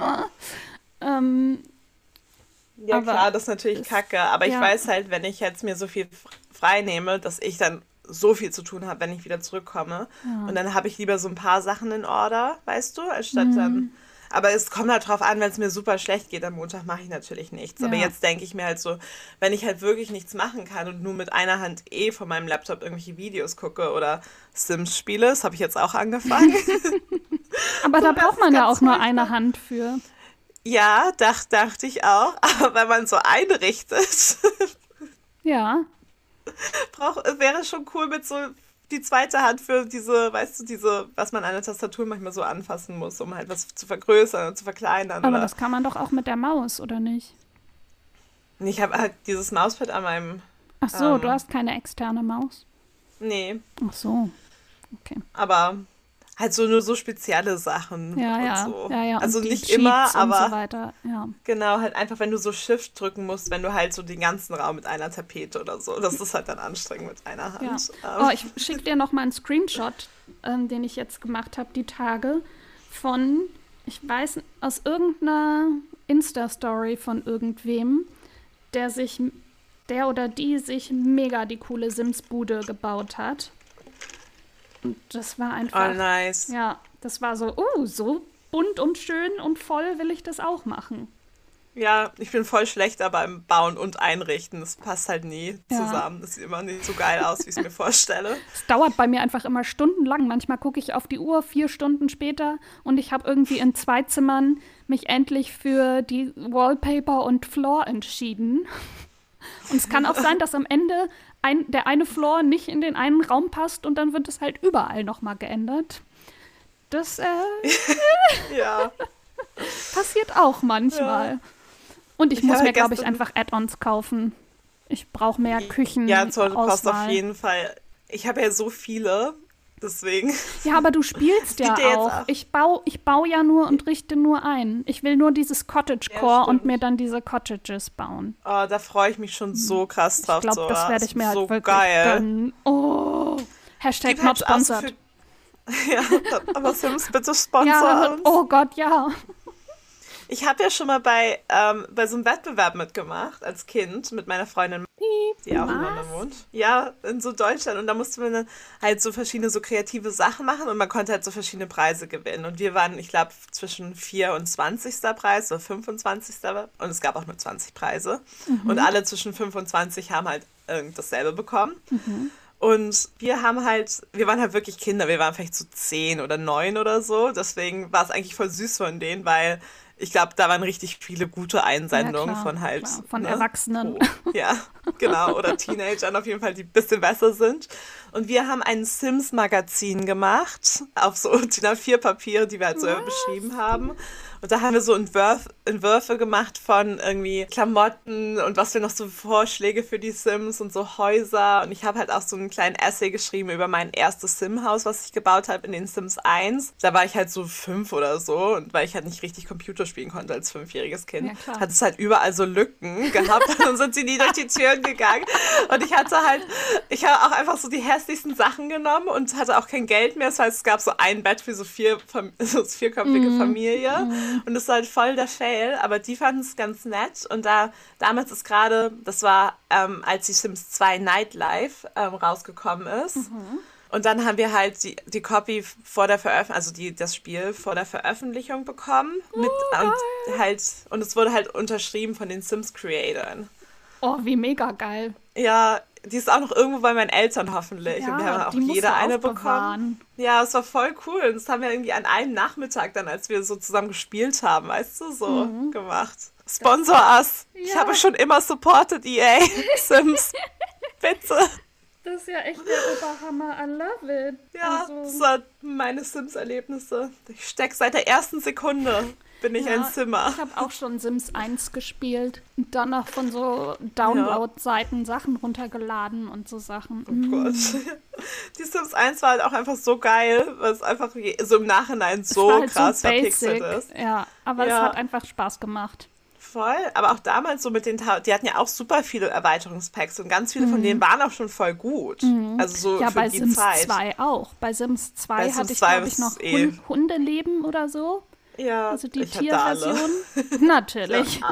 S1: ähm,
S2: ja, aber klar, das ist natürlich kacke. Aber ja. ich weiß halt, wenn ich jetzt mir so viel frei nehme, dass ich dann so viel zu tun habe, wenn ich wieder zurückkomme. Ja. Und dann habe ich lieber so ein paar Sachen in Order, weißt du, anstatt mhm. dann... Aber es kommt halt drauf an, wenn es mir super schlecht geht, am Montag mache ich natürlich nichts. Ja. Aber jetzt denke ich mir halt so, wenn ich halt wirklich nichts machen kann und nur mit einer Hand eh von meinem Laptop irgendwelche Videos gucke oder Sims spiele, das habe ich jetzt auch angefangen.
S1: Aber da braucht man ja auch nur eine Hand für.
S2: Ja, dach, dachte ich auch. Aber wenn man so einrichtet,
S1: ja,
S2: brauch, wäre schon cool mit so... die zweite Hand für diese, weißt du, diese, was man an der Tastatur manchmal so anfassen muss, um halt was zu vergrößern und zu verkleinern.
S1: Aber
S2: oder?
S1: Das kann man doch auch mit der Maus, oder nicht?
S2: Ich habe halt dieses Mauspad an meinem...
S1: Ach so,
S2: ähm,
S1: du hast keine externe Maus?
S2: Nee.
S1: Ach so, okay.
S2: Aber halt so nur so spezielle Sachen
S1: ja,
S2: und
S1: ja,
S2: so.
S1: Ja, ja.
S2: Also
S1: und
S2: nicht
S1: Cheats
S2: immer, aber...
S1: und so weiter, ja.
S2: Genau, halt einfach, wenn du so Shift drücken musst, wenn du halt so den ganzen Raum mit einer Tapete oder so. Das ist halt dann anstrengend mit einer Hand.
S1: Ja. Oh, ich schicke dir noch mal einen Screenshot, ähm, den ich jetzt gemacht habe, die Tage, von, ich weiß, aus irgendeiner Insta-Story von irgendwem, der sich, der oder die sich mega die coole Sims-Bude gebaut hat. Und das war einfach...
S2: Oh, nice.
S1: Ja, das war so, oh, so bunt und schön und voll will ich das auch machen.
S2: Ja, ich bin voll schlecht aber im Bauen und Einrichten. Das passt halt nie
S1: ja.
S2: zusammen. Das sieht immer nicht so geil aus, wie ich es mir vorstelle.
S1: Es dauert bei mir einfach immer stundenlang. Manchmal gucke ich auf die Uhr, vier Stunden später, und ich habe irgendwie in zwei Zimmern mich endlich für die Wallpaper und Floor entschieden. Und es kann auch sein, dass am Ende ein, der eine Floor nicht in den einen Raum passt und dann wird es halt überall nochmal geändert. Das äh,
S2: ja.
S1: passiert auch manchmal. Ja. Und ich, ich muss mir, glaube ich, einfach Add-ons kaufen. Ich brauche mehr Küchen.
S2: Ja, toll, du brauchst auf jeden Fall. Ich habe ja so viele, deswegen.
S1: Ja, aber du spielst ja auch. auch. Ich baue ich bau ja nur und richte nur ein. Ich will nur dieses Cottagecore ja, und mir dann diese Cottages bauen.
S2: Oh, da freue ich mich schon so krass drauf.
S1: Ich glaube,
S2: so.
S1: das werde ich mir
S2: so
S1: halt wirklich
S2: geil.
S1: gönnen. Oh, Hashtag Gib not sponsored.
S2: Ja, aber Sims, bitte sponsor
S1: ja,
S2: uns.
S1: Oh Gott, ja.
S2: Ich habe ja schon mal bei, ähm, bei so einem Wettbewerb mitgemacht, als Kind, mit meiner Freundin, die auch in London wohnt. Ja, in so Deutschland. Und da musste man dann halt so verschiedene so kreative Sachen machen und man konnte halt so verschiedene Preise gewinnen. Und wir waren, ich glaube, zwischen vier und zwanzigster Preis oder fünfundzwanzigster Und es gab auch nur zwanzig Preise. Mhm. Und alle zwischen fünf und zwanzig haben halt irgend dasselbe bekommen. Mhm. Und wir haben halt, wir waren halt wirklich Kinder, wir waren vielleicht so zehn oder neun oder so. Deswegen war es eigentlich voll süß von denen, weil ich glaube, da waren richtig viele gute Einsendungen ja, klar, von halt.
S1: Klar. Von
S2: ne?
S1: Erwachsenen.
S2: Oh, ja, genau. Oder Teenagern auf jeden Fall, die ein bisschen besser sind. Und wir haben ein Sims-Magazin gemacht, auf so D I N A vier Papier, die wir halt so Was? beschrieben haben. Und da haben wir so Entwürf, Entwürfe gemacht von irgendwie Klamotten und was wir noch so Vorschläge für die Sims und so Häuser. Und ich habe halt auch so einen kleinen Essay geschrieben über mein erstes Sim-Haus, was ich gebaut habe in den Sims eins. Da war ich halt so fünf oder so, und weil ich halt nicht richtig Computer spielen konnte als fünfjähriges Kind, ja, hat es halt überall so Lücken gehabt. Und dann sind sie nie durch die Türen gegangen. Und ich hatte halt, ich habe auch einfach so die hässlichsten Sachen genommen und hatte auch kein Geld mehr. Das heißt, es gab so ein Bett für so vier, so vierköpfige mm. Familie. Mm. Und das war halt voll der Fail, aber die fanden es ganz nett. Und da damals ist gerade, das war, ähm, als die Sims zwei Nightlife ähm, rausgekommen ist. Mhm. Und dann haben wir halt die, die Copy vor der Veröffentlichung, also die, das Spiel vor der Veröffentlichung bekommen. Mit,
S1: Oh,
S2: und, halt, und es wurde halt unterschrieben von den Sims-Creatoren.
S1: Oh, wie mega geil.
S2: Ja, die ist auch noch irgendwo bei meinen Eltern hoffentlich.
S1: Ja,
S2: und wir haben auch
S1: die musst
S2: jeder
S1: du
S2: eine
S1: aufbewahren.
S2: bekommen. Ja, es war voll cool. Und das haben wir irgendwie an einem Nachmittag dann, als wir so zusammen gespielt haben, weißt du, so
S1: Mhm.
S2: gemacht. Sponsor us. Ich
S1: Ja.
S2: habe schon immer supported E A. Sims. Bitte.
S1: Das ist ja echt der Oberhammer. I love it.
S2: Ja,
S1: Also,
S2: das waren meine Sims-Erlebnisse. Ich steck seit der ersten Sekunde, bin ich
S1: ja,
S2: ein Simmer.
S1: Ich habe auch schon Sims eins gespielt und dann noch von so Download-Seiten Sachen runtergeladen und so Sachen.
S2: Oh
S1: Mm.
S2: Gott. Die Sims eins war halt auch einfach so geil, weil es einfach je- so im Nachhinein
S1: Es
S2: so
S1: war halt
S2: krass
S1: so
S2: verpixelt
S1: basic.
S2: ist.
S1: Ja, aber
S2: Ja.
S1: es hat einfach Spaß gemacht.
S2: Voll, aber auch damals so mit den, Ta- die hatten ja auch super viele Erweiterungspacks und ganz viele von denen waren auch schon voll gut. Also so
S1: Mhm. Ja,
S2: für
S1: bei
S2: die
S1: Sims
S2: Zeit.
S1: zwei auch. Bei Sims zwei
S2: Bei
S1: hatte
S2: Sims
S1: ich,
S2: zwei
S1: glaube ich, noch
S2: ist eh-
S1: Hun Hundeleben oder so.
S2: Ja,
S1: Also die
S2: ich hatte alle.
S1: Tierversion. Natürlich.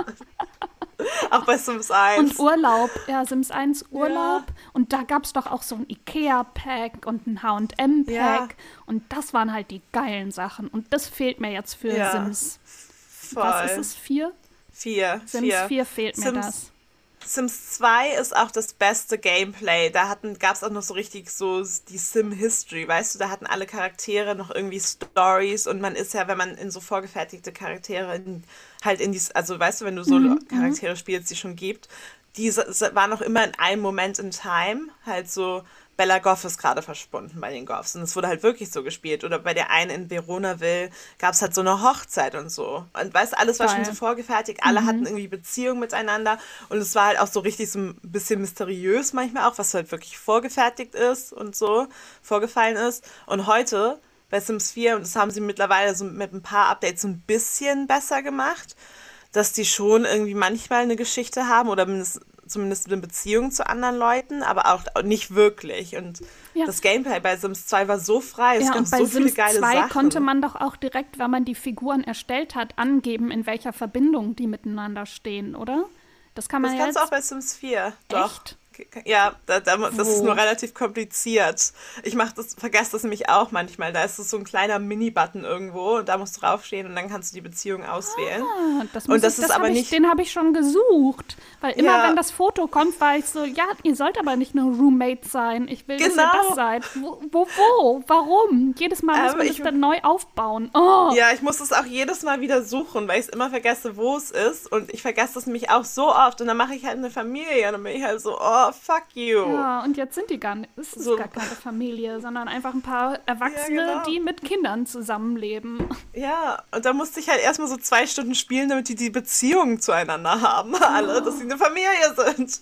S2: Auch bei Sims eins.
S1: Und Urlaub. Ja, Sims eins Urlaub. Und da gab es doch auch so ein Ikea-Pack und ein H und M-Pack.
S2: Ja.
S1: Und das waren halt die geilen Sachen. Und das fehlt mir jetzt für
S2: Ja,
S1: Sims.
S2: Voll.
S1: Was ist es? Vier?
S2: Vier.
S1: Sims
S2: vier.
S1: vier fehlt mir
S2: Sims-
S1: das.
S2: Sims zwei ist auch das beste Gameplay. Da gab es auch noch so richtig so die Sim-History, weißt du, da hatten alle Charaktere noch irgendwie Stories und man ist ja, wenn man in so vorgefertigte Charaktere in, halt in die, also weißt du, wenn du so Charaktere spielst, die schon gibt, die s- s- waren noch immer in einem Moment in Time, halt so, Bella Goff ist gerade verschwunden bei den Goffs und es wurde halt wirklich so gespielt. Oder bei der einen in Veronaville gab es halt so eine Hochzeit und so. Und weißt du, alles war schon
S1: Geil.
S2: so vorgefertigt, alle hatten irgendwie Beziehungen miteinander und es war halt auch so richtig so ein bisschen mysteriös manchmal auch, was halt wirklich vorgefertigt ist und so, vorgefallen ist. Und heute bei Sims vier, und das haben sie mittlerweile so mit ein paar Updates so ein bisschen besser gemacht, dass die schon irgendwie manchmal eine Geschichte haben oder mindest, zumindest eine Beziehung zu anderen Leuten, aber auch nicht wirklich. Und
S1: Ja.
S2: das Gameplay bei Sims zwei war so frei, es
S1: Ja,
S2: gab
S1: und bei
S2: so viele
S1: Sims
S2: geile
S1: zwei
S2: Sachen.
S1: konnte man doch auch direkt, wenn man die Figuren erstellt hat, angeben, in welcher Verbindung die miteinander stehen, oder? Das kann man
S2: Das
S1: ja
S2: kannst du
S1: jetzt
S2: auch bei Sims vier. Doch.
S1: echt.
S2: Ja, da, da, das ist
S1: Wo?
S2: nur relativ kompliziert. Ich mach das, vergesse das nämlich auch manchmal. Da ist es so ein kleiner Mini-Button irgendwo und da musst du draufstehen und dann kannst du die Beziehung auswählen.
S1: Ah, das
S2: Und
S1: muss
S2: das
S1: ich,
S2: ist
S1: das
S2: aber
S1: hab ich,
S2: nicht-
S1: den habe ich schon gesucht. Weil immer,
S2: Ja.
S1: wenn das Foto kommt, war ich so, ja, ihr sollt aber nicht nur Roommate sein. Ich will, dass
S2: Genau.
S1: ihr das seid. Wo, wo, wo? Warum? Jedes Mal muss
S2: Aber
S1: man
S2: ich-
S1: das dann neu aufbauen. Oh.
S2: Ja, ich muss es auch jedes Mal wieder suchen, weil ich es immer vergesse, wo es ist. Und ich vergesse es nämlich auch so oft. Und dann mache ich halt eine Familie und dann bin ich halt so, oh, fuck you.
S1: Ja, und jetzt sind die gar nicht, es ist
S2: So.
S1: gar keine Familie, sondern einfach ein paar Erwachsene,
S2: Ja, genau.
S1: die mit Kindern zusammenleben.
S2: Ja, und da musste ich halt erstmal so zwei Stunden spielen, damit die die Beziehungen zueinander haben, alle, dass sie eine Familie sind.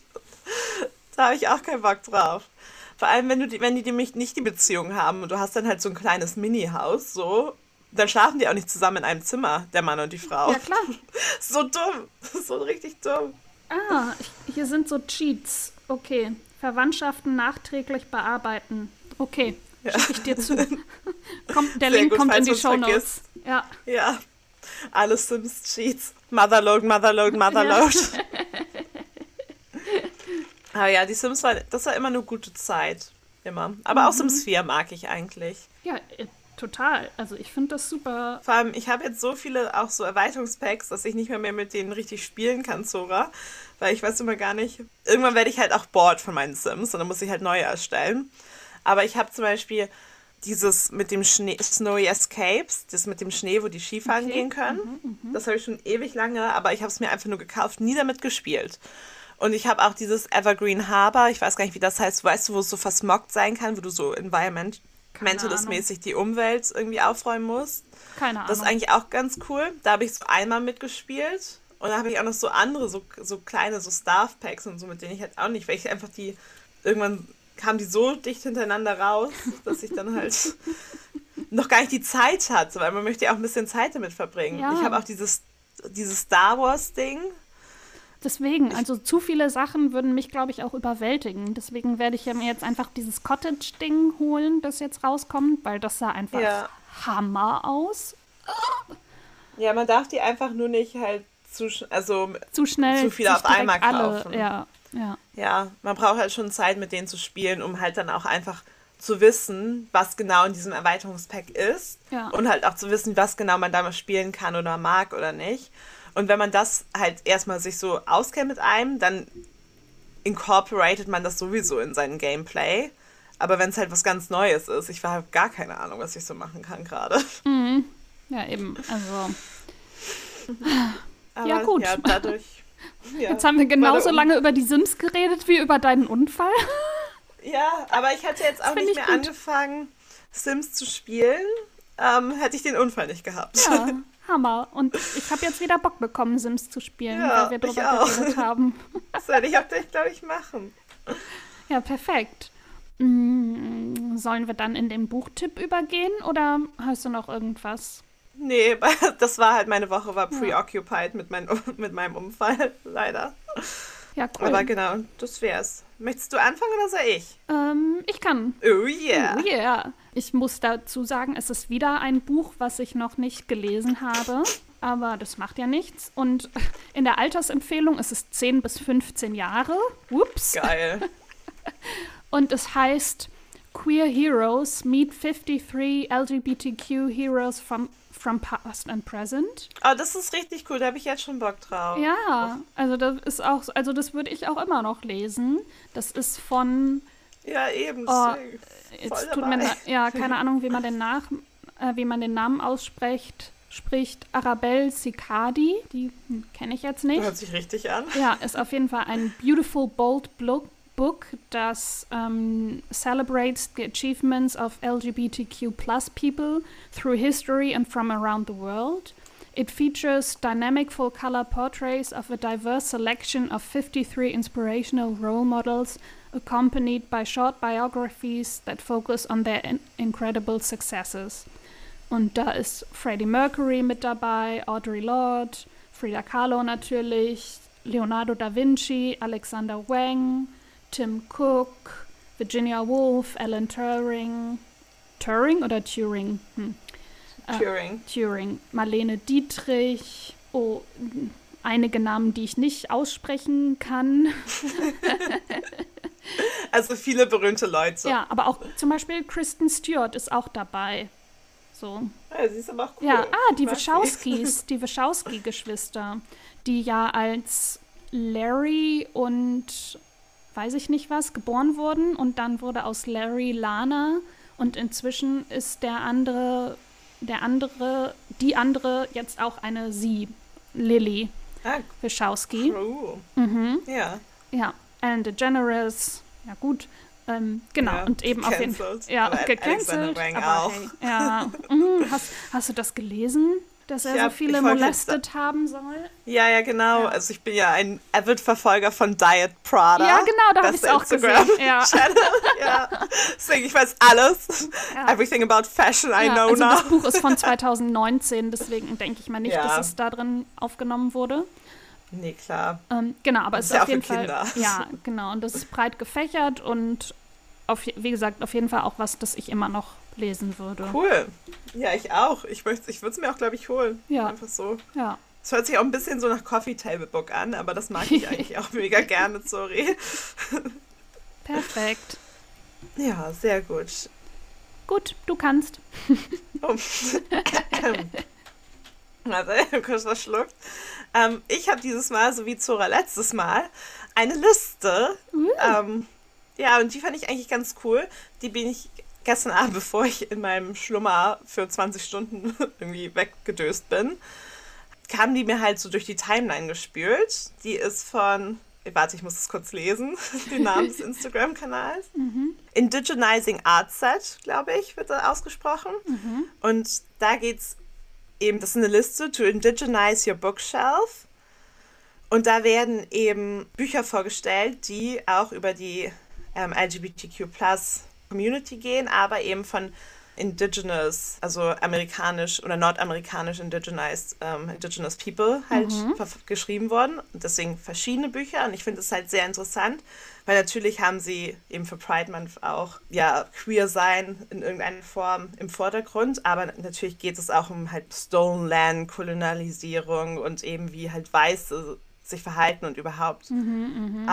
S2: Da habe ich auch keinen Bock drauf. Vor allem, wenn du die, wenn die nämlich nicht die Beziehung haben und du hast dann halt so ein kleines Mini-Haus, so, dann schlafen die auch nicht zusammen in einem Zimmer, der Mann und die Frau.
S1: Ja, klar.
S2: So dumm, so richtig dumm.
S1: Ah, ich, hier sind so Cheats. Okay. Verwandtschaften nachträglich bearbeiten. Okay, schicke ich dir zu. Komm, der
S2: Sehr
S1: Link
S2: gut,
S1: kommt in
S2: falls
S1: die
S2: du's
S1: Shownotes.
S2: vergisst.
S1: Ja.
S2: Ja, alle Sims-Cheats. Motherload, Motherload, Motherload. Aber ja, die Sims war, das war immer eine gute Zeit. Immer. Aber auch Sims vier mag ich eigentlich.
S1: Ja, äh, total. Also ich finde das super.
S2: Vor allem, ich habe jetzt so viele auch so Erweiterungspacks, dass ich nicht mehr, mehr mit denen richtig spielen kann, Zora. Weil ich weiß immer gar nicht. Irgendwann werde ich halt auch bored von meinen Sims und dann muss ich halt neue erstellen. Aber ich habe zum Beispiel dieses mit dem Schnee, Snowy Escapes, das mit dem Schnee, wo die Skifahren
S1: Okay.
S2: gehen können. Das habe ich schon ewig lange, aber ich habe es mir einfach nur gekauft, nie damit gespielt. Und ich habe auch dieses Evergreen Harbor, ich weiß gar nicht, wie das heißt, weißt du, wo es so versmoggt sein kann, wo du so environmentalist-mäßig die Umwelt irgendwie aufräumen musst.
S1: Keine Ahnung.
S2: Das ist eigentlich auch ganz cool. Da habe ich so einmal mitgespielt. Und da habe ich auch noch so andere, so, so kleine, so Staff-Packs und so, mit denen ich halt auch nicht, weil ich einfach die, irgendwann kamen die so dicht hintereinander raus, dass ich dann halt noch gar nicht die Zeit hatte, weil man möchte ja auch ein bisschen Zeit damit verbringen.
S1: Ja.
S2: Ich habe auch dieses, dieses Star Wars-Ding.
S1: Deswegen, also zu viele Sachen würden mich, glaube ich, auch überwältigen. Deswegen werde ich ja mir jetzt einfach dieses Cottage-Ding holen, das jetzt rauskommt, weil das sah einfach
S2: Ja.
S1: Hammer aus.
S2: Ja, man darf die einfach nur nicht halt zu, sch- also
S1: Zu schnell.
S2: Zu viel
S1: sich
S2: auf einmal
S1: direkt alle,
S2: kaufen.
S1: Ja, ja.
S2: ja, man braucht halt schon Zeit mit denen zu spielen, um halt dann auch einfach zu wissen, was genau in diesem Erweiterungspack ist
S1: Ja.
S2: und halt auch zu wissen, was genau man damit spielen kann oder mag oder nicht. Und wenn man das halt erstmal sich so auskennt mit einem, dann incorporated man das sowieso in sein Gameplay. Aber wenn es halt was ganz Neues ist, ich habe gar keine Ahnung, was ich so machen kann gerade.
S1: Mhm. Ja, eben. Also.
S2: Aber
S1: Ja, gut.
S2: Ja, dadurch. Ja,
S1: Jetzt haben wir
S2: war
S1: genauso
S2: der Un-
S1: lange über die Sims geredet wie über deinen Unfall.
S2: Ja, aber ich hatte jetzt auch
S1: find
S2: nicht
S1: ich
S2: mehr
S1: gut.
S2: angefangen, Sims zu spielen, ähm, hätte ich den Unfall nicht gehabt.
S1: Ja, Hammer. Und ich habe jetzt wieder Bock bekommen, Sims zu spielen,
S2: Ja,
S1: weil wir
S2: ich
S1: drüber
S2: auch.
S1: geredet haben.
S2: Das werde ich auch gleich, glaube ich, machen.
S1: Ja, perfekt. Mm, Sollen wir dann in den Buchtipp übergehen oder hast du noch irgendwas?
S2: Nee, das war halt, meine Woche war preoccupied mit, mein, mit meinem Unfall, leider.
S1: Ja, cool.
S2: Aber genau, das wär's. Möchtest du anfangen oder soll ich?
S1: Ähm, ich kann.
S2: Oh yeah.
S1: Oh yeah. Ich muss dazu sagen, es ist wieder ein Buch, was ich noch nicht gelesen habe. Aber das macht ja nichts. Und in der Altersempfehlung ist es zehn bis fünfzehn Jahre. Ups.
S2: Geil.
S1: Und es heißt Queer Heroes Meet fifty-three L G B T Q Heroes from, from Past and Present.
S2: Oh, das ist richtig cool, da habe ich jetzt schon Bock drauf.
S1: Ja, also das ist auch, also das würde ich auch immer noch lesen. Das ist von,
S2: Ja, eben.
S1: Oh,
S2: deswegen. Voll
S1: jetzt tut
S2: dabei.
S1: mir, na- ja, keine Ahnung, wie man den Nach, äh, wie man den Namen ausspricht, spricht Arabelle Sicadi, die hm, kenne ich jetzt nicht.
S2: Hört sich richtig an.
S1: Ja, ist auf jeden Fall ein beautiful, bold book, book das ähm, celebrates the achievements of L G B T Q plus people through history and from around the world. It features dynamic full-color portraits of a diverse selection of fifty-three inspirational role models, accompanied by short biographies that focus on their in- incredible successes. Und da ist Freddie Mercury mit dabei, Audre Lorde, Frida Kahlo natürlich, Leonardo da Vinci, Alexander Wang, Tim Cook, Virginia Woolf, Alan Turing. Turing oder Turing? Hm. Äh,
S2: Turing.
S1: Turing. Marlene Dietrich. Oh, einige Namen, die ich nicht aussprechen kann.
S2: Also viele berühmte Leute.
S1: Ja, aber auch zum Beispiel Kristen Stewart ist auch dabei. So.
S2: Ja, sie ist aber auch cool.
S1: Ja, ah, die
S2: Ich mag sie.
S1: Wachowskis, die Wachowski-Geschwister, die ja als Larry und weiß ich nicht was geboren wurden und dann wurde aus Larry Lana und inzwischen ist der andere, der andere, die andere jetzt auch eine sie, Lily
S2: Ah,
S1: Wachowski.
S2: cool.
S1: Mhm.
S2: Ja.
S1: Ja, Ellen DeGeneres, ja gut, ähm, genau,
S2: Ja,
S1: und eben auf jeden Fall,
S2: gecancelt.
S1: ja,
S2: Aber
S1: gecancelt,
S2: Alexander Wang
S1: aber
S2: auch.
S1: hey, ja, mhm, hast, hast du das gelesen, dass er
S2: Ich
S1: so
S2: hab-
S1: viele
S2: ich wollte
S1: molestet haben soll?
S2: Ja, ja, genau.
S1: Ja.
S2: Also ich bin ja ein Avid-Verfolger von Diet Prada.
S1: Ja, genau, da habe ich es
S2: Bester
S1: auch gesehen,
S2: Instagram-
S1: ja.
S2: Channel. Ja. Deswegen, ich weiß alles.
S1: Ja.
S2: Everything about fashion I
S1: Ja,
S2: know
S1: also
S2: now.
S1: das Buch ist von zweitausendneunzehn, deswegen denke ich mal nicht,
S2: Ja.
S1: dass es da drin aufgenommen wurde.
S2: Nee, klar.
S1: Ähm, genau, aber es
S2: Das
S1: ist
S2: ist ja
S1: auf
S2: auch
S1: jeden
S2: für Kinder.
S1: Fall, ja, genau, und das ist breit gefächert und auf, je- wie gesagt, auf jeden Fall auch was, das ich immer noch lesen würde.
S2: Cool. Ja, ich auch. Ich, möcht's- ich würde es mir auch, glaube ich, holen.
S1: Ja.
S2: Einfach so.
S1: Ja.
S2: Es hört sich auch ein bisschen so nach Coffee Table Book an, aber das mag ich eigentlich auch mega gerne, sorry.
S1: Perfekt.
S2: Ja, sehr gut.
S1: Gut, du kannst.
S2: Oh. Also, kurz verschluckt. Ähm, ich habe dieses Mal, so wie Zora letztes Mal, eine Liste.
S1: Uh.
S2: Ähm, ja, und die fand ich eigentlich ganz cool. Die bin ich gestern Abend, bevor ich in meinem Schlummer für zwanzig Stunden irgendwie weggedöst bin, kam die mir halt so durch die Timeline gespült. Die ist von, warte, ich muss es kurz lesen, den Namen des Instagram-Kanals. Indigenizing Art Set, glaube ich, wird da ausgesprochen. Und da geht's eben, das ist eine Liste, to indigenize your bookshelf. Und da werden eben Bücher vorgestellt, die auch über die ähm, L G B T Q plus Community gehen, aber eben von Indigenous, also amerikanisch oder nordamerikanisch indigenized, ähm, Indigenous People halt ver- geschrieben worden. Und deswegen verschiedene Bücher. Und ich finde es halt sehr interessant, weil natürlich haben sie eben für Pride Month auch ja queer sein in irgendeiner Form im Vordergrund, aber natürlich geht es auch um halt Stolen Land, Kolonialisierung und eben wie halt Weiße sich verhalten und überhaupt auch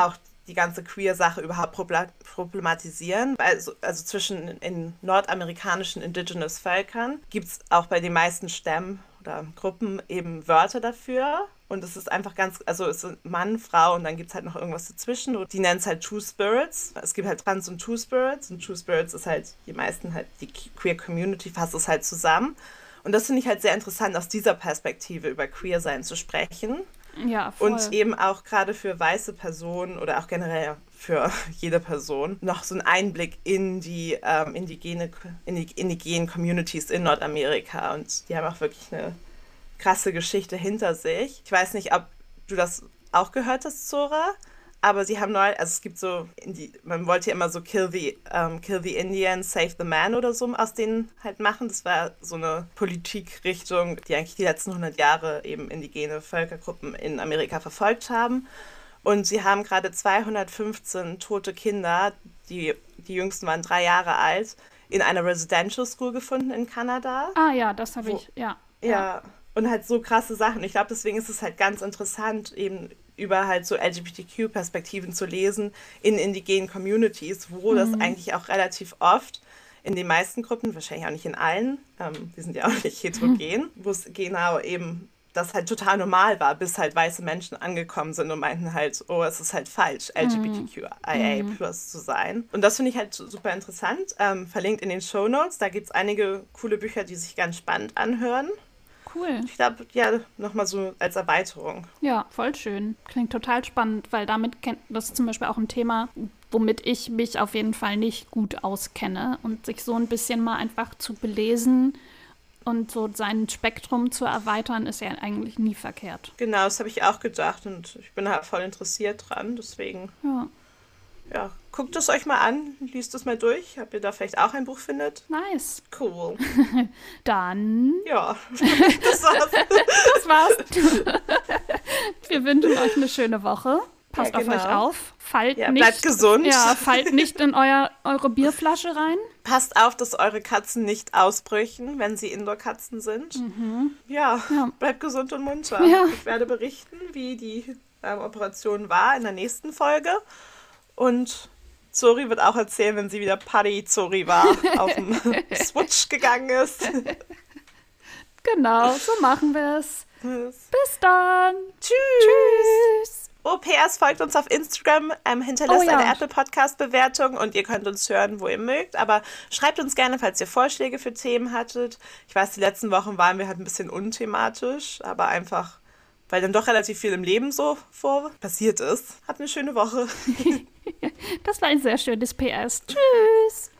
S2: die ganze Queer-Sache überhaupt problematisieren. Also, also zwischen in nordamerikanischen Indigenous Völkern gibt es auch bei den meisten Stämmen oder Gruppen eben Wörter dafür. Und es ist einfach ganz, also es ist Mann, Frau und dann gibt es halt noch irgendwas dazwischen. Und die nennen es halt Two Spirits. Es gibt halt Trans und Two Spirits. Und Two Spirits ist halt, die meisten halt, die Queer Community fasst es halt zusammen. Und das finde ich halt sehr interessant, aus dieser Perspektive über Queer-Sein zu sprechen.
S1: Ja, voll.
S2: Und eben auch gerade für weiße Personen oder auch generell für jede Person noch so einen Einblick in die ähm, indigene, in die indigenen Communities in Nordamerika. Und die haben auch wirklich eine krasse Geschichte hinter sich. Ich weiß nicht, ob du das auch gehört hast, Zora, aber sie haben neu, also es gibt so, die, man wollte ja immer so Kill the, um, Kill the Indian, Save the Man oder so aus denen halt machen. Das war so eine Politikrichtung, die eigentlich die letzten hundert Jahre eben indigene Völkergruppen in Amerika verfolgt haben. Und sie haben gerade zweihundertfünfzehn tote Kinder, die, die jüngsten waren drei Jahre alt, in einer Residential School gefunden in Kanada.
S1: Ah ja, das habe ich, ja.
S2: Ja, ja, und halt so krasse Sachen. Ich glaube, deswegen ist es halt ganz interessant, eben über halt so L G B T Q-Perspektiven zu lesen in indigenen Communities, wo mhm. das eigentlich auch relativ oft in den meisten Gruppen, wahrscheinlich auch nicht in allen, ähm, wir sind ja auch nicht heterogen, mhm. wo es genau eben das halt total normal war, bis halt weiße Menschen angekommen sind und meinten halt, oh, es ist halt falsch, L G B T Q I A plus zu sein. Und das finde ich halt super interessant. Ähm, verlinkt in den Shownotes, da gibt es einige coole Bücher, die sich ganz spannend anhören.
S1: Cool.
S2: Ich glaube, ja, nochmal so als Erweiterung.
S1: Ja, voll schön. Klingt total spannend, weil damit kennt das ist zum Beispiel auch ein Thema, womit ich mich auf jeden Fall nicht gut auskenne. Und sich so ein bisschen mal einfach zu belesen und so sein Spektrum zu erweitern, ist ja eigentlich nie verkehrt.
S2: Genau, das habe ich auch gedacht und ich bin halt voll interessiert dran, deswegen.
S1: Ja.
S2: Ja, guckt es euch mal an, liest es mal durch, ob ihr da vielleicht auch ein Buch findet.
S1: Nice.
S2: Cool.
S1: Dann.
S2: Ja, das war's.
S1: Das war's. Wir wünschen euch eine schöne Woche. Passt
S2: ja, genau.
S1: auf euch auf. Fallt
S2: ja,
S1: nicht,
S2: bleibt gesund.
S1: Ja, fallt nicht in euer, eure Bierflasche rein.
S2: Passt auf, dass eure Katzen nicht ausbrüchen, wenn sie Indoor-Katzen sind.
S1: Mhm.
S2: Ja,
S1: ja,
S2: bleibt gesund und munter.
S1: Ja.
S2: Ich werde berichten, wie die ähm, Operation war in der nächsten Folge. Und Zori wird auch erzählen, wenn sie wieder Party-Zori war, auf dem Switch gegangen ist.
S1: Genau, so machen wir es. Bis dann.
S2: Tschüss.
S1: Tschüss.
S2: O P S folgt uns auf Instagram, ähm, hinterlasst
S1: Oh ja.
S2: eine Apple-Podcast-Bewertung und ihr könnt uns hören, wo ihr mögt. Aber schreibt uns gerne, falls ihr Vorschläge für Themen hattet. Ich weiß, die letzten Wochen waren wir halt ein bisschen unthematisch, aber einfach, weil dann doch relativ viel im Leben so vor passiert ist. Habt eine schöne Woche.
S1: Das war ein sehr schönes P S. Tschüss.